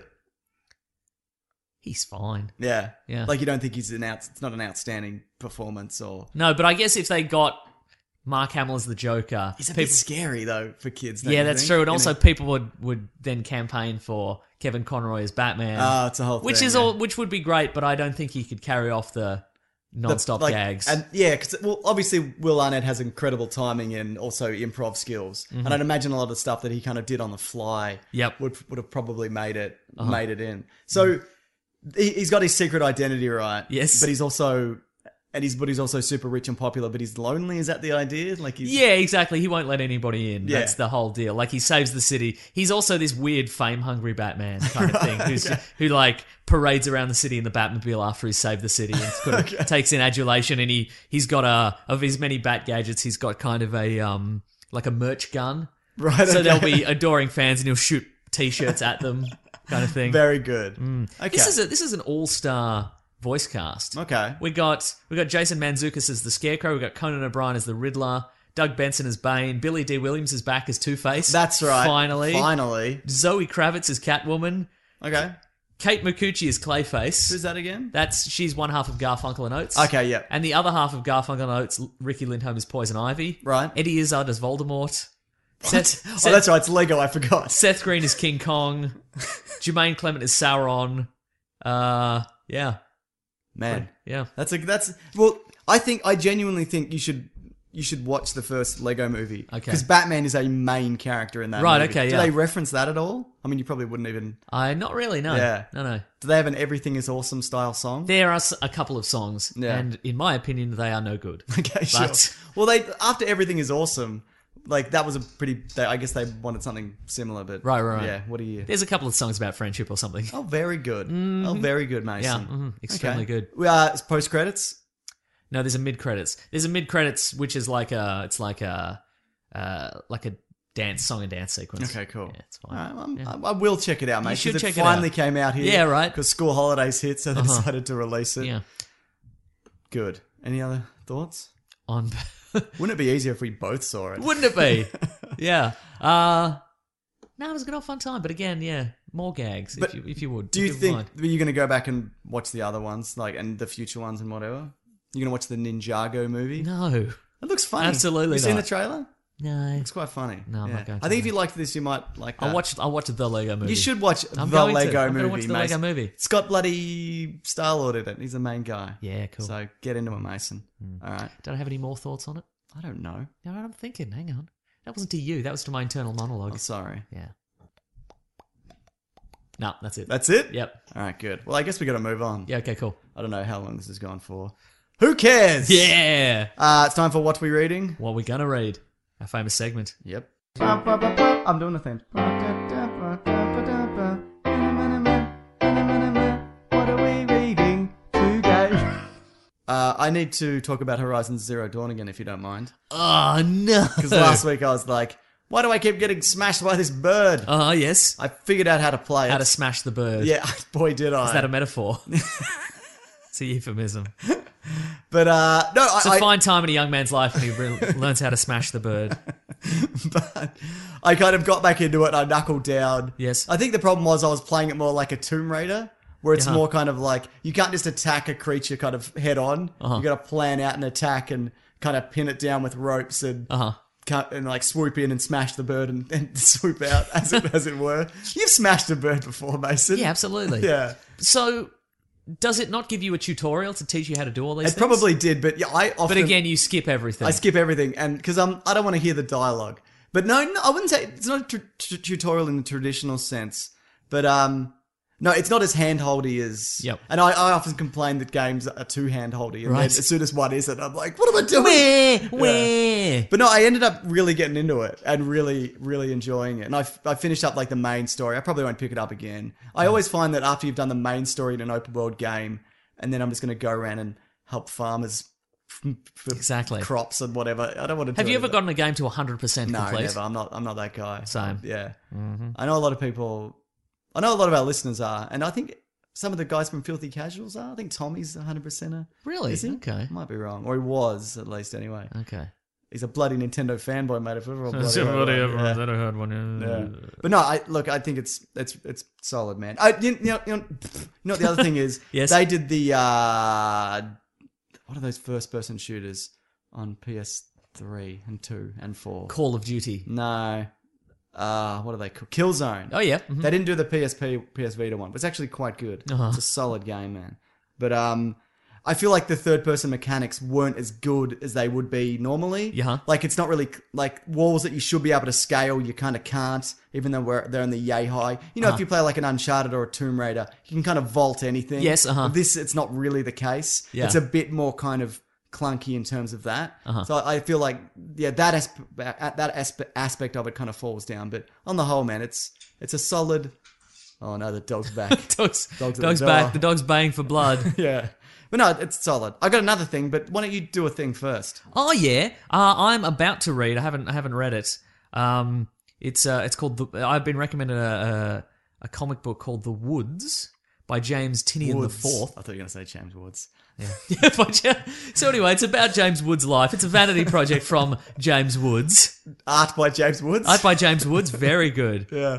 He's fine. Yeah. Yeah. Like you don't think he's an out, it's not an outstanding performance or. No, but I guess if they got Mark Hamill as the Joker, He's a people- bit scary though for kids. don't yeah, you that's think? true. And You also, know? people would, would then campaign for Kevin Conroy as Batman. Oh, it's a whole which thing, is yeah. all, which would be great, but I don't think he could carry off the The- non-stop like, gags. And yeah, because well, obviously Will Arnett has incredible timing and also improv skills, and I'd imagine a lot of the stuff that he kind of did on the fly, Mm-hmm. Yep. Uh-huh. would would have probably made it made it in. So he, he's got his secret identity, right? Yes. but he's also and he's but he's also super rich and popular, but he's lonely. Is that the idea? Like he's Yeah, exactly. He won't let anybody in. Yeah. That's the whole deal. Like he saves the city. He's also this weird fame-hungry Batman kind of thing, who's who like parades around the city in the Batmobile after he's saved the city and kind of takes in adulation. And he he's got a of his many Bat gadgets. He's got kind of a um like a merch gun. right. So okay. there'll be adoring fans, and he'll shoot T-shirts at them, kind of thing. very good. Okay, Mm. This is a, this is an all-star voice cast. okay. We got we got Jason Mantzoukas as the Scarecrow. We got Conan O'Brien as the Riddler. Doug Benson as Bane. Billy D. Williams is back as Two-Face. That's right. Finally. finally. Zoe Kravitz as Catwoman. Okay, Kate Micucci as Clayface. who's that again? That's she's one half of Garfunkel and Oates. Okay, yeah. And the other half of Garfunkel and Oates, Ricky Lindholm is Poison Ivy. Right. Eddie Izzard as Voldemort. Seth, Oh, Seth, that's right. It's Lego. I forgot. Seth Green is King Kong. Jermaine Clement is Sauron. Uh, yeah, Man, yeah. that's a that's well. I think I genuinely think you should you should watch the first Lego movie. Okay. Because Batman is a main character in that. Right, movie. okay, Do yeah. they reference that at all? I mean, you probably wouldn't even. I not really. No. Yeah. No. No. Do they have an "Everything Is Awesome" style song? There are s- a couple of songs, Yeah. and in my opinion, they are no good. Okay, sure. But- Well, they after "Everything Is Awesome," like that was a pretty. They, I guess they wanted something similar, but Right, right, right. Yeah, what do you? There's a couple of songs about friendship or something. Oh, very good. Oh, very good, Mason. Yeah, mhm, extremely good. Uh, post credits. No, there's a mid credits. There's a mid credits which is like a, it's like a, uh, like a dance song and dance sequence. Okay, cool. Yeah, it's fine. All right, I'm- Yeah. I, I will check it out, mate. You should 'cause check it it finally out. came out here. Yeah, right. Because school holidays hit, so they Uh-huh. decided to release it. Yeah. Good. Any other thoughts? On, Wouldn't it be easier if we both saw it? wouldn't it be? Yeah. Uh, no, it was a good old fun time. But again, yeah, more gags But if you if you would. Do you if think mind. you're going to go back and watch the other ones, like, and the future ones and whatever? You're going to watch the Ninjago movie? No. It looks funny. Absolutely You seen not. the trailer? No. It's quite funny. No, I'm Yeah. not going to. I think if you liked this, you might like that. I'll watch. I'll watch the Lego movie. You should watch I'm the going to. Lego I'm movie. gonna watch the Mason. Lego movie. It's got bloody Star-Lord in it. He's the main guy. Yeah, cool. So get into it, Mason. All right. Don't I have any more thoughts on it? I don't know. No, I'm thinking. Hang on. That wasn't to you. That was to my internal monologue. I'm sorry. Yeah. No, that's it. That's it? Yep. All right, good. Well, I guess we got to move on. Yeah. Okay. Cool. I don't know how long this has gone for. Who cares? Yeah. Uh, it's time for What We Reading. What we gonna read? Our famous segment. Yep. I'm doing the thing. What are we reading today? Uh, I need to talk about Horizon Zero Dawn again, if you don't mind. Oh no. Because last week I was like, why do I keep getting smashed by this bird? Oh yes. I figured out how to play it. How to smash the bird. Yeah, boy, did I. Is that a metaphor? It's a euphemism. But, uh, no, It's a I... fine time in a young man's life when he re- learns how to smash the bird. but I kind of got back into it and I knuckled down. Yes. I think the problem was I was playing it more like a Tomb Raider, where it's Uh-huh. more kind of like, you can't just attack a creature kind of head on. Uh-huh. You got to plan out an attack and kind of pin it down with ropes and Uh huh. cut- and like swoop in and smash the bird and, and swoop out, as it, as it were. You've smashed a bird before, Mason. Yeah, absolutely. Yeah. So, does it not give you a tutorial to teach you how to do all these It things? probably did, but yeah, I often... But again, you skip everything. I skip everything, and because I'm I don't want to hear the dialogue. But no, no, I wouldn't say it's not a tr- tr- tutorial in the traditional sense. But um, no, it's not as handholdy as. Yep. And I, I often complain that games are too handholdy, and Right. then as soon as one isn't, I'm like, what am I doing? Where? Yeah. Where? But no, I ended up really getting into it and really, really enjoying it. And I, I finished up like the main story. I probably won't pick it up again. I always find that after you've done the main story in an open world game, and then I'm just going to go around and help farmers f- f- Exactly. crops and whatever. I don't want to. Have do you it, ever but- gotten a game to one hundred percent No, complete? never. I'm not. I'm not that guy. Same. Yeah. Mm-hmm. I know a lot of people. I know a lot of our listeners are, and I think some of the guys from Filthy Casuals are. I think Tommy's one hundred percenter. Really? Is he? Okay. Might be wrong, or he was at least. Anyway, Okay. he's a bloody Nintendo fanboy, mate. If ever, bloody Somebody heard ever one. Yeah. that I heard one. Yeah. Yeah. But no, I look. I think it's it's it's solid, man. I, you, you know, you know, you know what the other thing is? Yes. They did the uh, what are those first-person shooters on P S three and two and four? Call of Duty. No. Uh, what are they called? Killzone. Oh yeah. Mhm. They didn't do the P S P, P S Vita one, but it's actually quite good. Uh-huh. It's a solid game, man. But um, I feel like the third-person mechanics weren't as good as they would be normally. Yeah. Like, it's not really, like, walls that you should be able to scale, you kind of can't, even though we're, they're in the yay high. You know, Uh-huh. if you play like an Uncharted or a Tomb Raider, you can kind of vault anything. Yes, uh-huh. But this, it's not really the case. Yeah. It's a bit more kind of clunky in terms of that. Uh-huh. So I feel like, yeah, that aspe- that aspe- aspect of it kind of falls down. But on the whole, man, it's it's a solid... Oh, no, the dog's back. Dogs. Dog's Dog's, at the back. door. The dog's baying for blood. Yeah. But no, it's solid. I got another thing, but why don't you do a thing first? Oh yeah, uh, I'm about to read. I haven't I haven't read it. Um, it's uh, it's called. The, I've been recommended a, a a comic book called The Woods by James Tinian the Woods. Fourth. I thought you were going to say James Woods. Yeah, by Ja- so anyway, it's about James Woods' life. It's a vanity project from James Woods. Art by James Woods? Art by James Woods, very good. Yeah.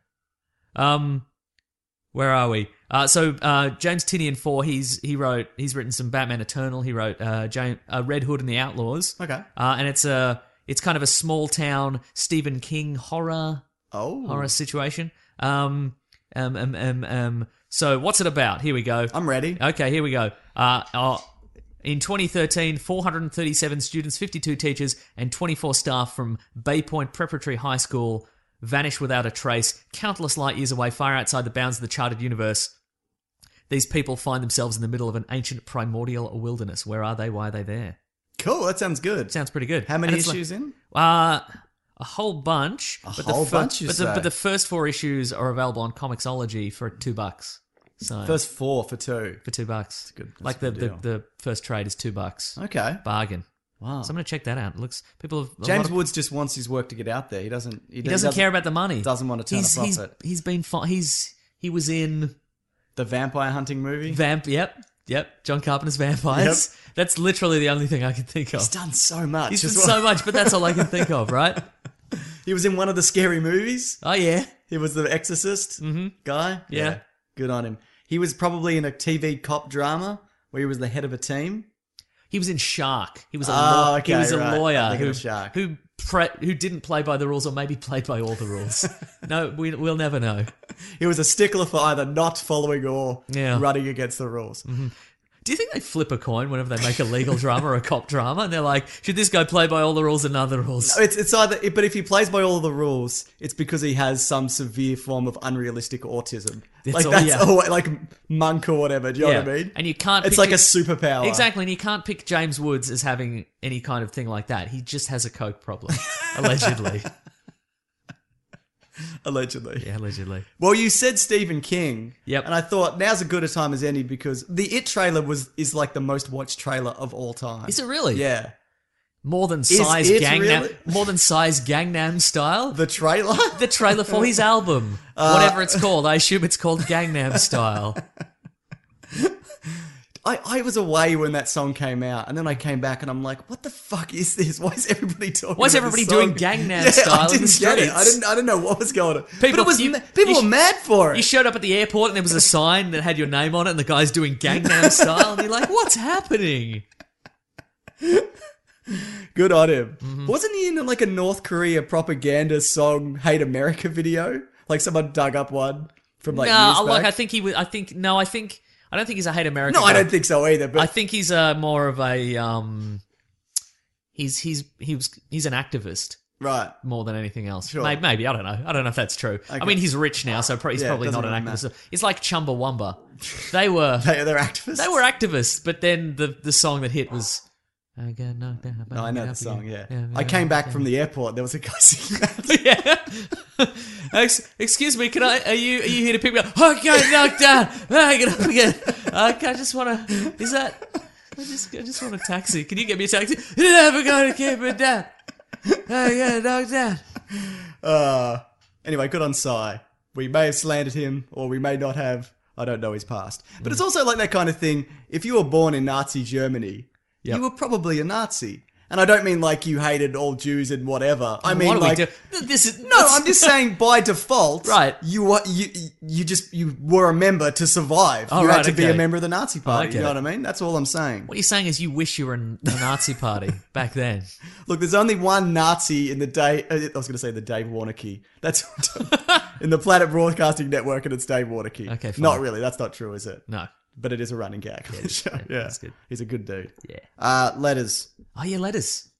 Um, where are we? Uh, so uh, James Tinian Four, he's he wrote he's written some Batman Eternal. He wrote uh, James, uh, Red Hood and the Outlaws. Okay. Uh, and it's a it's kind of a small town Stephen King horror Oh. horror situation. Um, um, um, um, um. So what's it about? Here we go. I'm ready. Okay, here we go. Uh, uh, in twenty thirteen, four hundred thirty-seven students, fifty-two teachers, and twenty-four staff from Bay Point Preparatory High School vanish without a trace, countless light years away, far outside the bounds of the charted universe. These people find themselves in the middle of an ancient primordial wilderness. Where are they? Why are they there? Cool. That sounds good. Sounds pretty good. How many And it's issues in? Like, uh, A whole bunch. A but whole the fir- bunch, you but the, say? but the first four issues are available on Comixology for two bucks. So First four for two. for two bucks. good- that's like a the, good the, deal. the first trade is two bucks. Okay. Bargain. Wow. So I'm going to check that out. It looks people have, a James lot of- Woods just wants his work to get out there. He doesn't. He, He doesn't, care about the money. Doesn't want to turn he's, a he's, profit. he's been fi- he's he was in The vampire hunting movie. Vamp. Yep, yep. John Carpenter's Vampires. That's literally the only thing I can think of. He's done so much. He's as done well. so much, but that's all I can think of, right? He was in one of the scary movies. Oh yeah, He was the Exorcist guy. Yeah. Good on him. He was probably in a T V cop drama where he was the head of a team. he was in Shark. He was a Oh, law- okay, he was a right. I'm lawyer thinking who of Shark. who pre- who didn't play by the rules, or maybe played by all the rules. No, we, we'll never know. He was a stickler for either not following or Yeah. running against the rules. Do you think they flip a coin whenever they make a legal drama or a cop drama? And they're like, should this guy play by all the rules and none of the rules? It's it's either, but if he plays by all the rules, it's because he has some severe form of unrealistic autism. That's like all- that's yeah. all, like monk or whatever. Do you know what I mean? And you can't It's pick like your- a superpower. Exactly, and you can't pick James Woods as having any kind of thing like that. He just has a coke problem, allegedly. Allegedly. Yeah, allegedly. Well, you said Stephen King. Yep. And I thought now's as good a time as any because the It trailer was is like the most watched trailer of all time. Is it really? Yeah. More than size it Gangnam, really? more than size Gangnam Style. The trailer? The trailer for his album, Uh, whatever it's called. I assume it's called Gangnam Style. I, I was away when that song came out, and then I came back and I'm like, what the fuck is this? Why is everybody talking Why is about everybody this song? doing Gangnam Yeah, Style I in the didn't get it. I streets? didn't I didn't know what was going on. but People- it was you- ma- people you were sh- mad for it. You showed up at the airport and there was a sign that had your name on it, and the guy's doing Gangnam Style, and you're like, what's happening? Good on him. Mm-hmm. Wasn't he in like a North Korea propaganda song Hate America video? Like someone dug up one from like no, years like back? I think he was. I think no, I think I don't think he's a hate America. No, I guy. don't think so either. But I think he's a more of a um. He's he's he was he's an activist right. more than anything else. Sure. Maybe, maybe I don't know. I don't know if that's true. I Okay. mean, he's rich now, so pro- he's Yeah, it probably not doesn't an really activist. It's like Chumbawamba. They were They, they're activists. they were activists, but then the the song that hit was. I get knocked down, No, I know the up song. again. Yeah, I came back from the airport. There was a guy singing that. Yeah. Ex- excuse me, can I? Are you are you here to pick me up? I got knocked down. I get up again. Okay, I just want to. Is that? I just I just want a taxi. Can you get me a taxi? You're never going to keep it down. I got knocked down. Uh, anyway, good on Psy. We may have slandered him, or we may not have. I don't know his past. But it's also like that kind of thing. If you were born in Nazi Germany, Yep. you were probably a Nazi. And I don't mean like you hated all Jews and whatever. I mean what do like we do? This is no. I'm just saying by default, Right. You were you you just you were a member to survive. Oh, you right, had to be okay. a member of the Nazi party. I You get know it. what I mean? That's all I'm saying. What you're saying is you wish you were in the Nazi party back then. Look, there's only one Nazi in the day. I was going to say the Dave Warnocky. That's in the Planet Broadcasting Network, and it's Dave Warnocky. Okay, fine. Not really. That's not true, is it? No. But it is a running gag. on the show. Yeah, that's good. He's a good dude. Yeah. Uh, letters. Oh yeah, letters.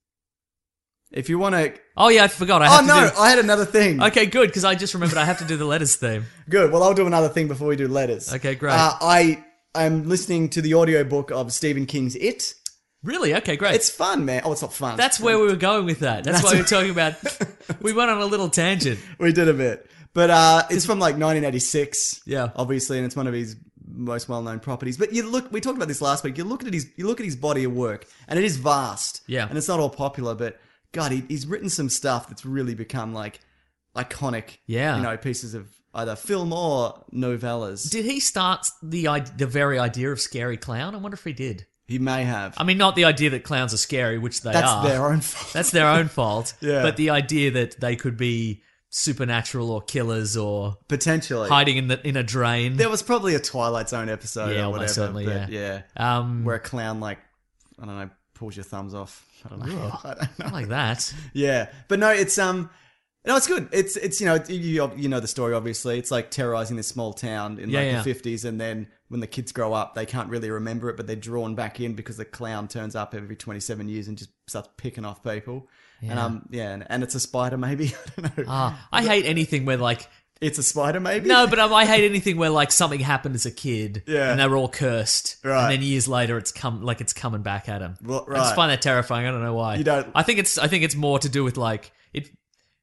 If you want to. Oh yeah, I forgot. I Oh have no, to do... I had another thing. Okay, good, because I just remembered I have to do the letters theme. Good. Well, I'll do another thing before we do letters. Okay, great. Uh, I am listening to the audiobook of Stephen King's It. Really? Okay, great. It's fun, man. Oh, it's not fun. That's where we were going with that. That's, That's why we were what- talking about. We went on a little tangent. We did a bit. But uh, it's from like nineteen eighty-six. Yeah. Obviously, and it's one of his most well-known properties. But you look, we talked about this last week. You look at his, you look at his body of work, and it is vast. Yeah. And it's not all popular, but God, he, he's written some stuff that's really become like iconic. Yeah. You know, pieces of either film or novellas. Did he start the i- the very idea of scary clown? I wonder if he did. He may have. I mean, not the idea that clowns are scary, which they That's are. their own fault. That's their own fault. Yeah. But the idea that they could be supernatural or killers or Potentially. hiding in the in a drain. There was probably a Twilight Zone episode Yeah, or almost whatever. certainly, but yeah. yeah. Um, Where a clown, like, I don't know, pulls your thumbs off. I don't know. I don't know. not like that. Yeah, but no, it's um, no, it's good. It's it's you know you you know the story obviously. It's like terrorizing this small town in Yeah, like yeah. the fifties, and then when the kids grow up, they can't really remember it, but they're drawn back in because the clown turns up every twenty-seven years and just starts picking off people. And Yeah. um, yeah, and, and it's a spider maybe. I don't know. Ah, I hate anything where like It's a spider maybe. no, but um, I hate anything where like something happened as a kid, Yeah. and they were all cursed, Right. and then years later it's come like it's coming back at them. Well, I just right. find that terrifying. I don't know why. You don't- I think it's I think it's more to do with like it.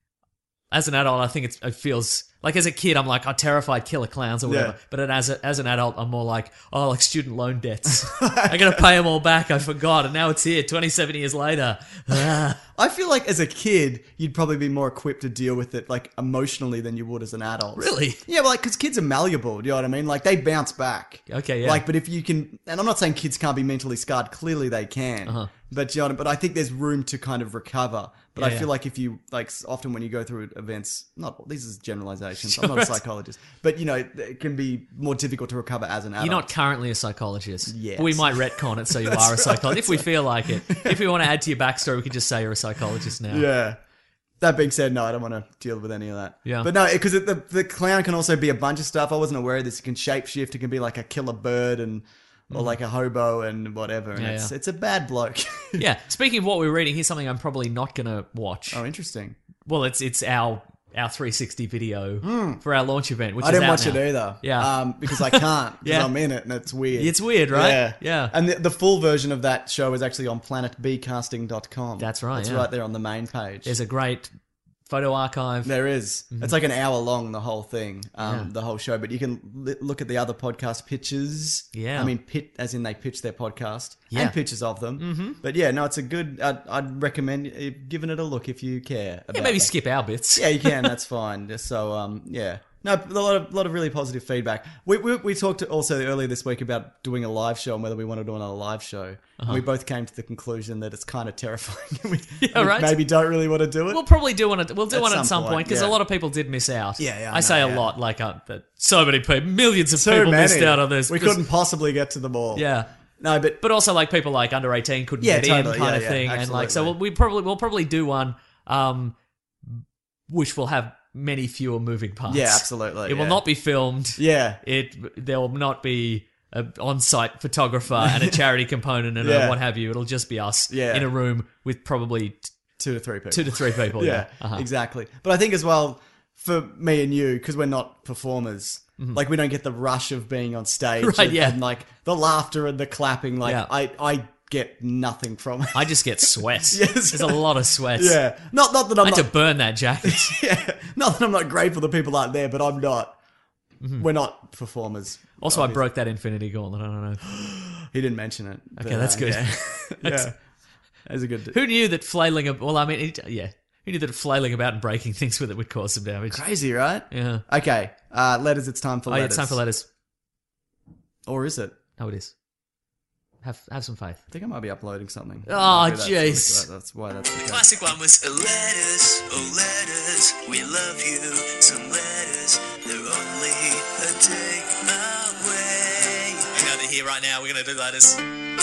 as an adult, I think it's, it feels like as a kid, I'm like, oh, terrified killer clowns or whatever. Yeah. But then as a, as an adult, I'm more like, oh, like student loan debts. I got to pay them all back. I forgot, and now it's here, twenty-seven years later. Ah. I feel like as a kid, you'd probably be more equipped to deal with it, like, emotionally than you would as an adult. Really? Yeah, but, like, because kids are malleable, do you know what I mean? Like, they bounce back. Okay, yeah. Like, but if you can, and I'm not saying kids can't be mentally scarred, clearly they can. Uh-huh. But, you know, what I- but I think there's room to kind of recover. But Yeah, I feel yeah. like if you, like, often when you go through events, not, these is generalizations, I'm Sure. not a psychologist, but, you know, it can be more difficult to recover as an adult. You're not currently a psychologist. Yes. But we might retcon it so you are a psychologist if we feel like it. If we want to add to your backstory, we could just say you're a psychologist now. Yeah. That being said, no, I don't want to deal with any of that. Yeah. But no, because the, the clown can also be a bunch of stuff. I wasn't aware of this. It can shapeshift. It can be like a killer bird and or like a hobo and whatever. And Yeah, it's, yeah. it's a bad bloke. Yeah. Speaking of what we're reading, here's something I'm probably not going to watch. Oh, interesting. Well, it's it's our our three sixty video for our launch event, which I is didn't out watch now. it either. Yeah. Um, because I can't. Because Yeah. I'm in it and it's weird. It's weird, right? Yeah. Yeah. And the, the full version of that show is actually on planet b casting dot com. That's right, It's yeah. right there on the main page. There's a great photo archive. There is. It's like an hour long, the whole thing, um, Mm-hmm. Yeah. the whole show. But you can li- look at the other podcast pitches. Yeah. I mean, pit as in they pitch their podcast Yeah. and pictures of them. Mm-hmm. But yeah, no, it's a good. I'd, I'd recommend uh, giving it a look if you care. About Yeah, maybe that. skip our bits. Yeah, you can. That's fine. Just so, um, yeah. No, a lot of lot of really positive feedback. We we, we talked also earlier this week about doing a live show and whether we want to do another live show. And we both came to the conclusion that it's kind of terrifying. we, Yeah, we right. maybe don't really want to do it. We'll probably do one. At, we'll do At one at some some point, point because yeah. a lot of people did miss out. Yeah, yeah, I I, say know, a yeah. lot, like uh, that. So many people, millions of So people many. missed out on this. We because- couldn't possibly get to them all. Yeah. No, but But also, like people like under eighteen couldn't Yeah, get totally. in, kind Yeah, of yeah, thing, and like so absolutely. we'll, we probably we'll probably do one, um, which will have many fewer moving parts. Yeah, absolutely, It will yeah. not be filmed. yeah, It there will not be an on-site photographer and a charity component and Yeah. a what have you. It'll just be us Yeah. in a room with probably t- two to three people. two to three people. yeah, yeah, Uh-huh. exactly. But I think as well for me and you, because we're not performers, like we don't get the rush of being on stage, Mm-hmm. Right, and, yeah. and like the laughter and the clapping. Like Yeah. I, I get nothing from it. I just get sweat. Yes. There's a lot of sweat. yeah, not not that I'm I had not, to burn that jacket. yeah, not that I'm not grateful that people aren't there, but I'm not. We're not performers. Mm-hmm. Also, I obviously. broke that Infinity Gauntlet. I don't know. He didn't mention it. but, Okay, that's uh, good. Yeah, That's- yeah. That's a good. Who knew that flailing? ab- Well, I mean, it, yeah. Who knew that flailing about and breaking things with it would cause some damage? Crazy, right? Yeah. Okay, uh, letters. It's time for Oh, yeah, letters. it's time for letters. Or is it? No, it is. Have have some faith. I think I might be uploading something. Oh, Maybe that's- jeez. That's why that's the case. Classic one was letters, oh letters, we love you. Some letters, they're only a take away. You know they're here right now. We're gonna do letters.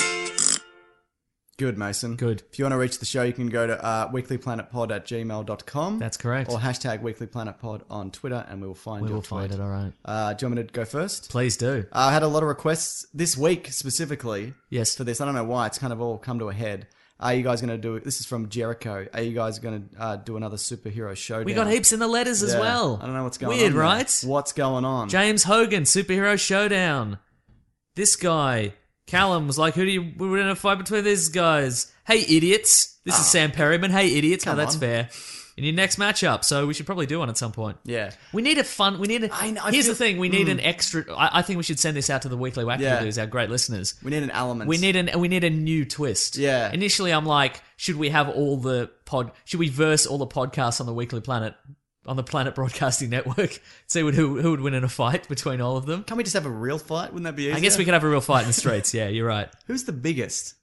Good, Mason. Good. If you want to reach the show, you can go to uh, weeklyplanetpod at gmail dot com. That's correct. Or hashtag weeklyplanetpod on Twitter, and we will find We your will find tweet. it. All right. Uh, do you want me to go first? Please do. Uh, I had a lot of requests this week specifically Yes. for this. I don't know why. It's kind of all come to a head. Are you guys going to do This is from Jericho. Are you guys going to uh, do another superhero showdown? We got heaps in the letters as Yeah. well. I don't know what's going Weird, on. there. right? What's going on? James Hogan, Superhero Showdown. This guy, Callum, was like, "Who do you? We're in a fight between these guys. Hey, idiots! This is Sam Perryman. Hey, idiots! No, Come that's on. fair. In your next matchup, so we should probably do one at some point. Yeah. We need a fun. We need. A, I know, I here's feel- the thing. We need an extra. I, I think we should send this out to the weekly wacky Yeah. our great listeners. We need an element. We need an we need a new twist. Yeah. Initially, I'm like, should we have all the pod? Should we verse all the podcasts on the Weekly Planet on the Planet Broadcasting Network? See what, who who would win in a fight between all of them. Can't we just have a real fight? Wouldn't that be easier? I guess we could have a real fight in the streets. Yeah, you're right. Who's the biggest?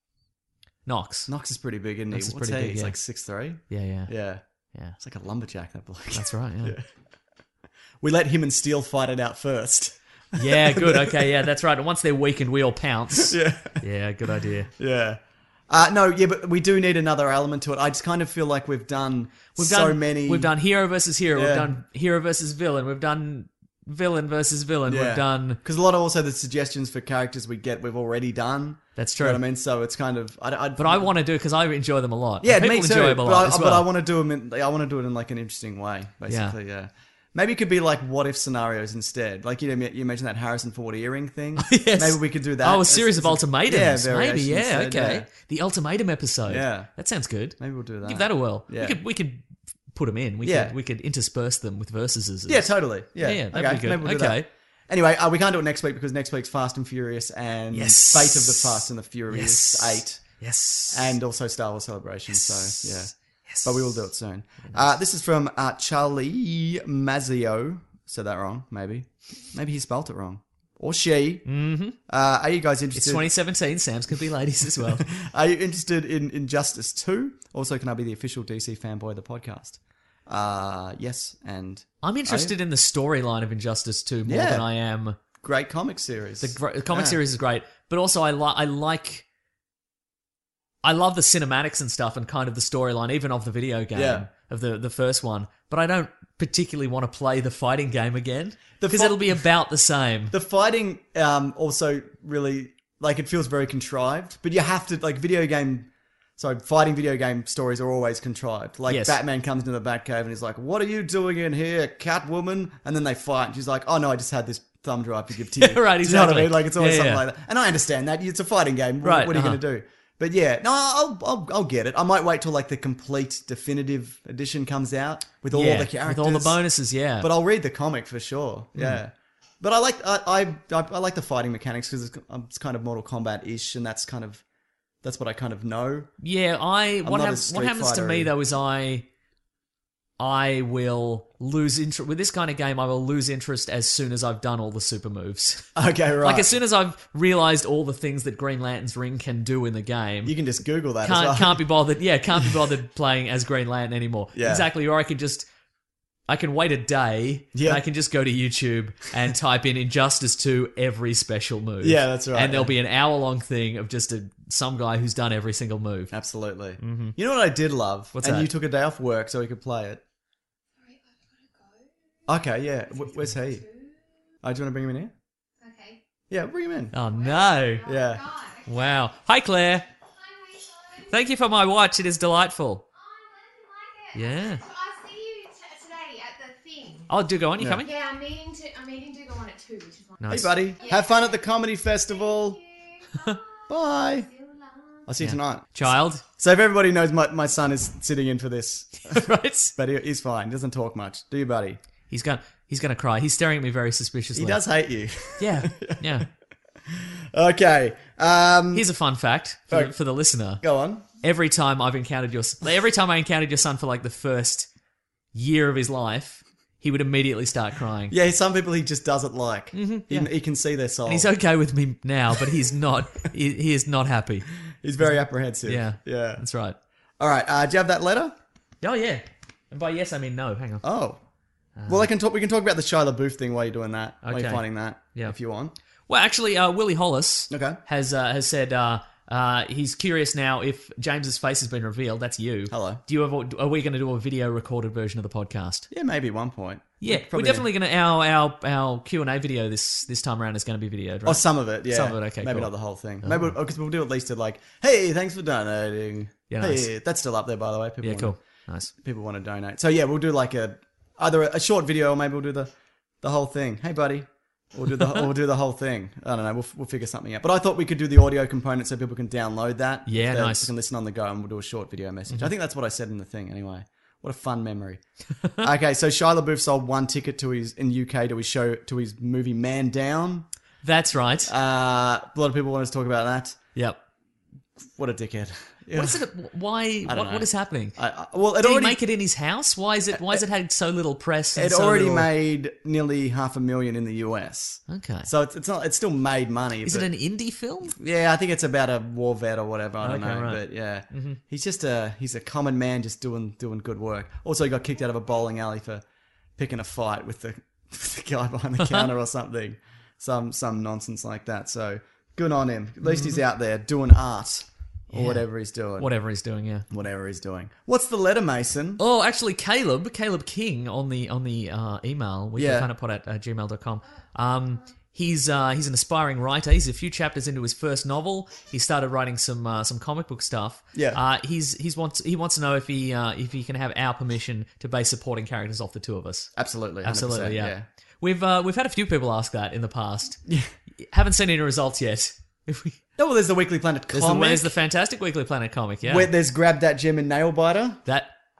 Knox. Knox is pretty big, isn't Knox he? is What's pretty he? big, He's yeah. like six three. Yeah, yeah, Yeah. yeah. It's like a lumberjack, that bloke. That's right. Yeah. We let him and Steele fight it out first. Yeah, good. Okay, yeah, that's right. And once they're weakened, we all pounce. Yeah. Yeah, good idea. Yeah. Uh, no, yeah, but we do need another element to it. I just kind of feel like we've done We've so done many. We've done hero versus hero. Yeah. We've done hero versus villain. We've done villain versus villain. Yeah. We've done. Because a lot of also the suggestions for characters we get, we've already done. That's You know true. what I mean? So it's kind of. I, I, But I want to do it because I enjoy them a lot. Yeah, People me too. enjoy them a but lot I, as but well. I want to do them. In, I want to do it in like an interesting way, basically. Yeah. Maybe it could be like what if scenarios instead. Like you know, you mentioned that Harrison Ford earring thing. Yes. Maybe we could do that. Oh, a as- series as of ultimatums. yeah, Maybe. variations Yeah. instead, Okay. yeah. The ultimatum episode. Yeah. That sounds good. Maybe we'll do that. Give that a whirl. Yeah. We could we could put them in. We Yeah. could we could intersperse them with versuses. Yeah, totally. Yeah, Yeah, that'd okay, be good. maybe we'll do Okay. that. Anyway, uh, we can't do it next week because next week's Fast and Furious and Yes. Fate of the Fast and the Furious Yes. eight, Yes. and also Star Wars Celebration. Yes. So yeah, Yes. but we will do it soon. Uh, this is from uh, Charlie Mazzio. Said that wrong? Maybe, maybe he spelt it wrong, or she. Mm-hmm. Uh, are you guys It's interested? twenty seventeen. Sam's could be ladies as well. Are you interested in Injustice two? Also, can I be the official D C fanboy of the podcast? Uh, yes, and I'm interested in the storyline of Injustice two more Yeah. than I am. great comic series. The, gr- the comic Yeah. series is great, but also I, li- I like. I love the cinematics and stuff and kind of the storyline, even of the video game, Yeah. of the, the first one. But I don't particularly want to play the fighting game again The because fi- it'll be about the same. The fighting um, also really, like, it feels very contrived, but you have to, like, video game, sorry, fighting video game stories are always contrived. Like, Yes. Batman comes into the Batcave and he's like, what are you doing in here, Catwoman? And then they fight and she's like, oh no, I just had this thumb drive to give to you. Right, Do you know what I exactly. mean? Like, it's always Yeah, something yeah. like that. And I understand that. It's a fighting game. What, Right, what are you uh-huh. going to do? But yeah, no, I'll, I'll I'll get it. I might wait till like the complete definitive edition comes out with all yeah, the characters, with all the bonuses, yeah. But I'll read the comic for sure. Yeah. But I like I I, I like the fighting mechanics because it's, it's kind of Mortal Kombat ish, and that's kind of that's what I kind of know. Yeah, I what, not hap- a Street what happens to me Fighter-y. though is I I will lose interest with this kind of game. I will lose interest as soon as I've done all the super moves. Okay, right. Like as soon as I've realized all the things that Green Lantern's ring can do in the game, you can just Google that. can't as well. can't be bothered. Yeah, can't be bothered playing as Green Lantern anymore. Yeah. Exactly. Or I can just. I can wait a day, Yeah. and I can just go to YouTube and type in Injustice two every special move. Yeah, that's right, And there'll yeah. be an hour-long thing of just a, some guy who's done every single move. Absolutely. You know what I did love? What's and that? you took a day off work so we could play it. Okay, yeah. Wh- Where's he? Oh, do you want to bring him in here? Okay. Yeah, bring him in. Oh, no. Yeah. God. Wow. Hi, Claire. Hi, Rachel. Thank you for my watch. It is delightful. Oh, I'm glad you like it. Yeah. So I see you t- today at the thing. Oh, do go on. You Yeah. coming? Yeah, I'm meeting to. I'm meeting to go on at two, which is one. Nice. Hey, buddy. Have fun at the comedy festival. Bye. I'll see you Yeah. tonight. Child. So if everybody knows, my, my son is sitting in for this. Right? But he, he's fine. He doesn't talk much. Do you, buddy? He's going he's gonna cry. He's staring at me very suspiciously. He does hate you. Yeah. Yeah. Okay. Um, Here's a fun fact for, Okay. for the listener. go on. Every time I've encountered your every time I encountered your son for like the first year of his life, he would immediately start crying. Yeah, some people he just doesn't like. Mm-hmm, he, he can see their soul. And he's okay with me now, but he's not. he, he is not happy. He's very apprehensive. Yeah. Yeah. That's right. All right. Uh, do you have that letter? Oh yeah. And by yes I mean no. Hang on. Oh. well, I can talk. We can talk about the Shia LaBeouf thing while you're doing that. While you're Okay. finding that. Yeah. If you want. Well, actually, uh, Willie Hollis Okay. has uh, has said uh, uh, he's curious now if James's face has been revealed. That's you. Hello. Do you ever? Are we going to do a video recorded version of the podcast? Yeah, maybe at one point. Yeah, Probably- we're definitely going to. Our our our Q and A video this this time around is going to be videoed, right? Oh, some of it. Yeah. Some of it, okay, Maybe cool. not the whole thing. Maybe because we'll do at least a like, hey, thanks for donating. Yeah, Hey, nice. that's still up there, by the way. People yeah, wanna- cool, nice. People want to donate. So yeah, we'll do like a either a, a short video or maybe we'll do the the whole thing. Hey, buddy. Or do the or we'll do the whole thing. I don't know. We'll we'll figure something out. But I thought we could do the audio component so people can download that. Yeah, They nice. can listen on the go, and we'll do a short video message. I think that's what I said in the thing. Anyway, what a fun memory. Okay, so Shia LaBeouf sold one ticket to his in U K to his show to his movie Man Down. That's right. Uh, a lot of people want us to talk about that. yep. What a dickhead. What is it? Why? don't What, know. what is happening? I, I, well, it Did already he make it in his house? Why is it? Why has it had so little press? And it so already little- made nearly half a million in the U S. Okay. So it's it's not it's still made money. Is but- it an indie film? Yeah, I think it's about a war vet or whatever. I don't Okay, know, right. but yeah, he's just a he's a common man just doing doing good work. Also, he got kicked out of a bowling alley for picking a fight with the, with the guy behind the counter or something, some some nonsense like that. So good on him. At least he's out there doing art or Yeah. whatever he's doing. Whatever he's doing, yeah. Whatever he's doing. What's the letter, Mason? Oh, actually, Caleb, Caleb King on the on the uh, email, Yeah. weeklyplanetpod at uh, gmail dot com. Um, he's uh, he's an aspiring writer. He's a few chapters into his first novel. He started writing some uh, some comic book stuff. Yeah. Uh, he's he's wants he wants to know if he uh, if he can have our permission to base supporting characters off the two of us. Absolutely, one hundred percent, Absolutely, yeah. We've uh, we've had a few people ask that in the past. Yeah. Haven't seen any results yet. If we, Oh, well, there's the Weekly Planet there's, the, comic. there's the fantastic Weekly Planet comic, yeah. Where there's Grab That Gem and Nail Biter. that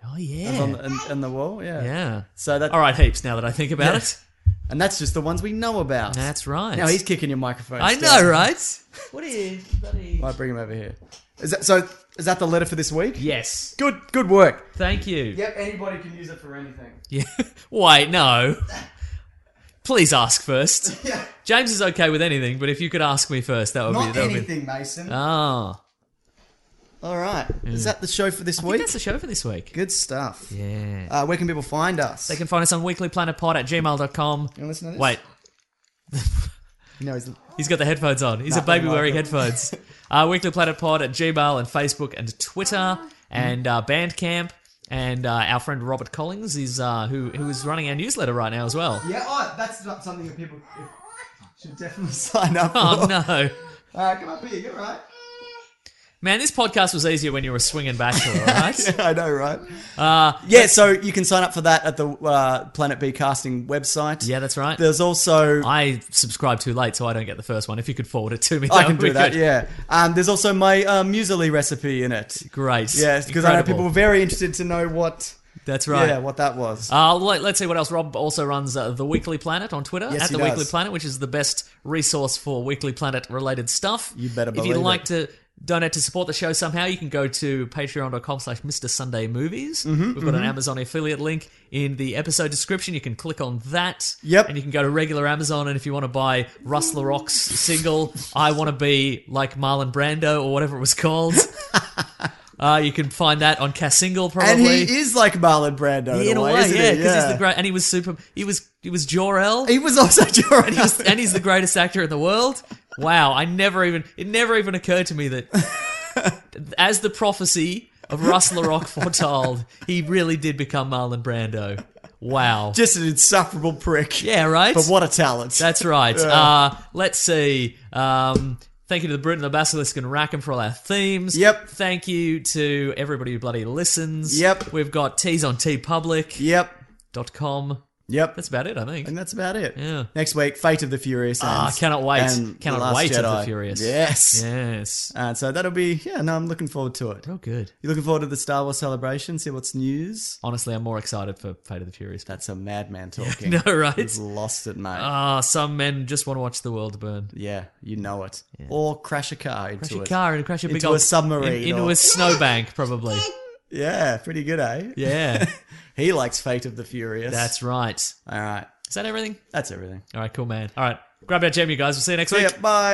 Oh, That's yeah. on the, in, in the wall, yeah. Yeah. So that, All right, heaps now that I think about Yeah. it. and that's just the ones we know about. That's right. Now he's kicking your microphone. I down. know, right? What are you, bloody... Might bring him over here. Is that so? Is that the letter for this week? Yes. Good, good work. Thank you. Yep, anybody can use it for anything. Yeah. Wait, no. Please ask first. Yeah. James is okay with anything, but if you could ask me first, that would Not be... That would be... anything, Mason. Oh. All right. Is that the show for this I think week? that's the show for this week. Good stuff. Yeah. Uh, where can people find us? They can find us on weeklyplanetpod at gmail dot com. You wanna listen to this? Wait, No, he's he's got the headphones on. He's a Nothing baby like wearing it. headphones. uh, weeklyplanetpod at Gmail and Facebook and Twitter and uh, Bandcamp. And uh, our friend Robert Collins is uh, who who is running our newsletter right now as well. Yeah, oh, that's not something that people should definitely sign up for. Oh no. All right, come up here. You're right. Man, this podcast was easier when you were a swinging bachelor, right? Yeah, I know, right? uh, Yeah, so you can sign up for that at the uh, Planet B casting website. yeah, that's right. There's also... I subscribed too late, so I don't get the first one. If you could forward it to me, I that can would be do that, good. yeah. Um, there's also my uh, muesli recipe in it. Great. Yes, because I know Incredible. people were very interested to know what... That's right. Yeah, what that was. Uh, let, let's see what else. Rob also runs uh, The Weekly Planet on Twitter, Yes, at he The does. Weekly Planet, which is the best resource for Weekly Planet-related stuff. You better If believe you'd it. like to donate to support the show somehow, you can go to patreon.com slash Mr. Sunday Movies. Mm-hmm, We've got an Amazon affiliate link in the episode description. You can click on that. Yep. And you can go to regular Amazon, and if you want to buy Russ LaRock's single, I Want to Be Like Marlon Brando, or whatever it was called... Uh, you can find that on Cassingle, probably. And he is like Marlon Brando in, in a way, isn't yeah, he? because he's the great, and he was super. He was he was Jor-El, He was also Jordan. and, he was, and he's the greatest actor in the world. Wow, I never even it never even occurred to me that as the prophecy of Russ LaRock foretold, he really did become Marlon Brando. Wow, Just an insufferable prick. yeah, right. But what a talent. That's right. Uh, let's see. Um, thank you to the Brute and the Basilisk and Rackham for all our themes. Yep. Thank you to everybody who bloody listens. Yep. We've got teas on tpublic Yep. dot com. Yep. That's about it, I think. And that's about it. Yeah. Next week, Fate of the Furious. Ah, ends. cannot wait. And Cannot The Last wait of Jedi. the Furious. Yes. Yes. And so that'll be, yeah, no, I'm looking forward to it. Oh, good. You looking forward to the Star Wars celebration? See what's news? Honestly, I'm more excited for Fate of the Furious. That's a madman talking. No, right? He's lost it, mate. Ah, some men just want to watch the world burn. yeah, you know it. Or crash a car into Crash a it. car and crash a big Into old a submarine in- into or- a snowbank, probably. Yeah, pretty good, eh? Yeah, He likes Fate of the Furious. that's right. All right. Is that everything? That's everything. All right, cool, man. All right, grab our gem, you guys. We'll see you next See week. ya. Bye.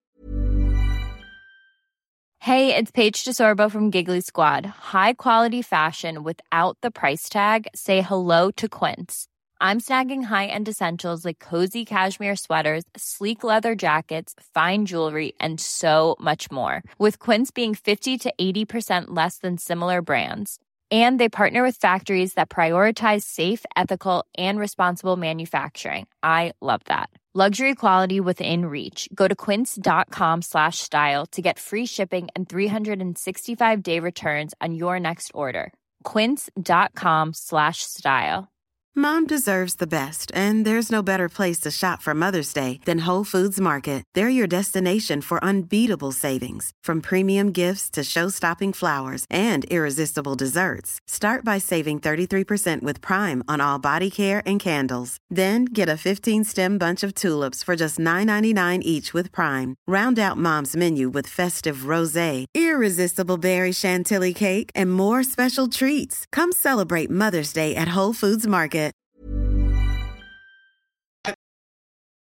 Hey, it's Paige DeSorbo from Giggly Squad. High quality fashion without the price tag. Say hello to Quince. I'm snagging high-end essentials like cozy cashmere sweaters, sleek leather jackets, fine jewelry, and so much more. With Quince being fifty to eighty percent less than similar brands. And they partner with factories that prioritize safe, ethical, and responsible manufacturing. I love that. Luxury quality within reach. Go to quince.com slash style to get free shipping and three sixty-five day returns on your next order. Quince.com slash style. Mom deserves the best, and there's no better place to shop for Mother's Day than Whole Foods Market. They're your destination for unbeatable savings, from premium gifts to show-stopping flowers and irresistible desserts. Start by saving thirty-three percent with Prime on all body care and candles. Then get a fifteen-stem bunch of tulips for just nine ninety-nine each with Prime. Round out Mom's menu with festive rosé, irresistible berry chantilly cake, and more special treats. Come celebrate Mother's Day at Whole Foods Market.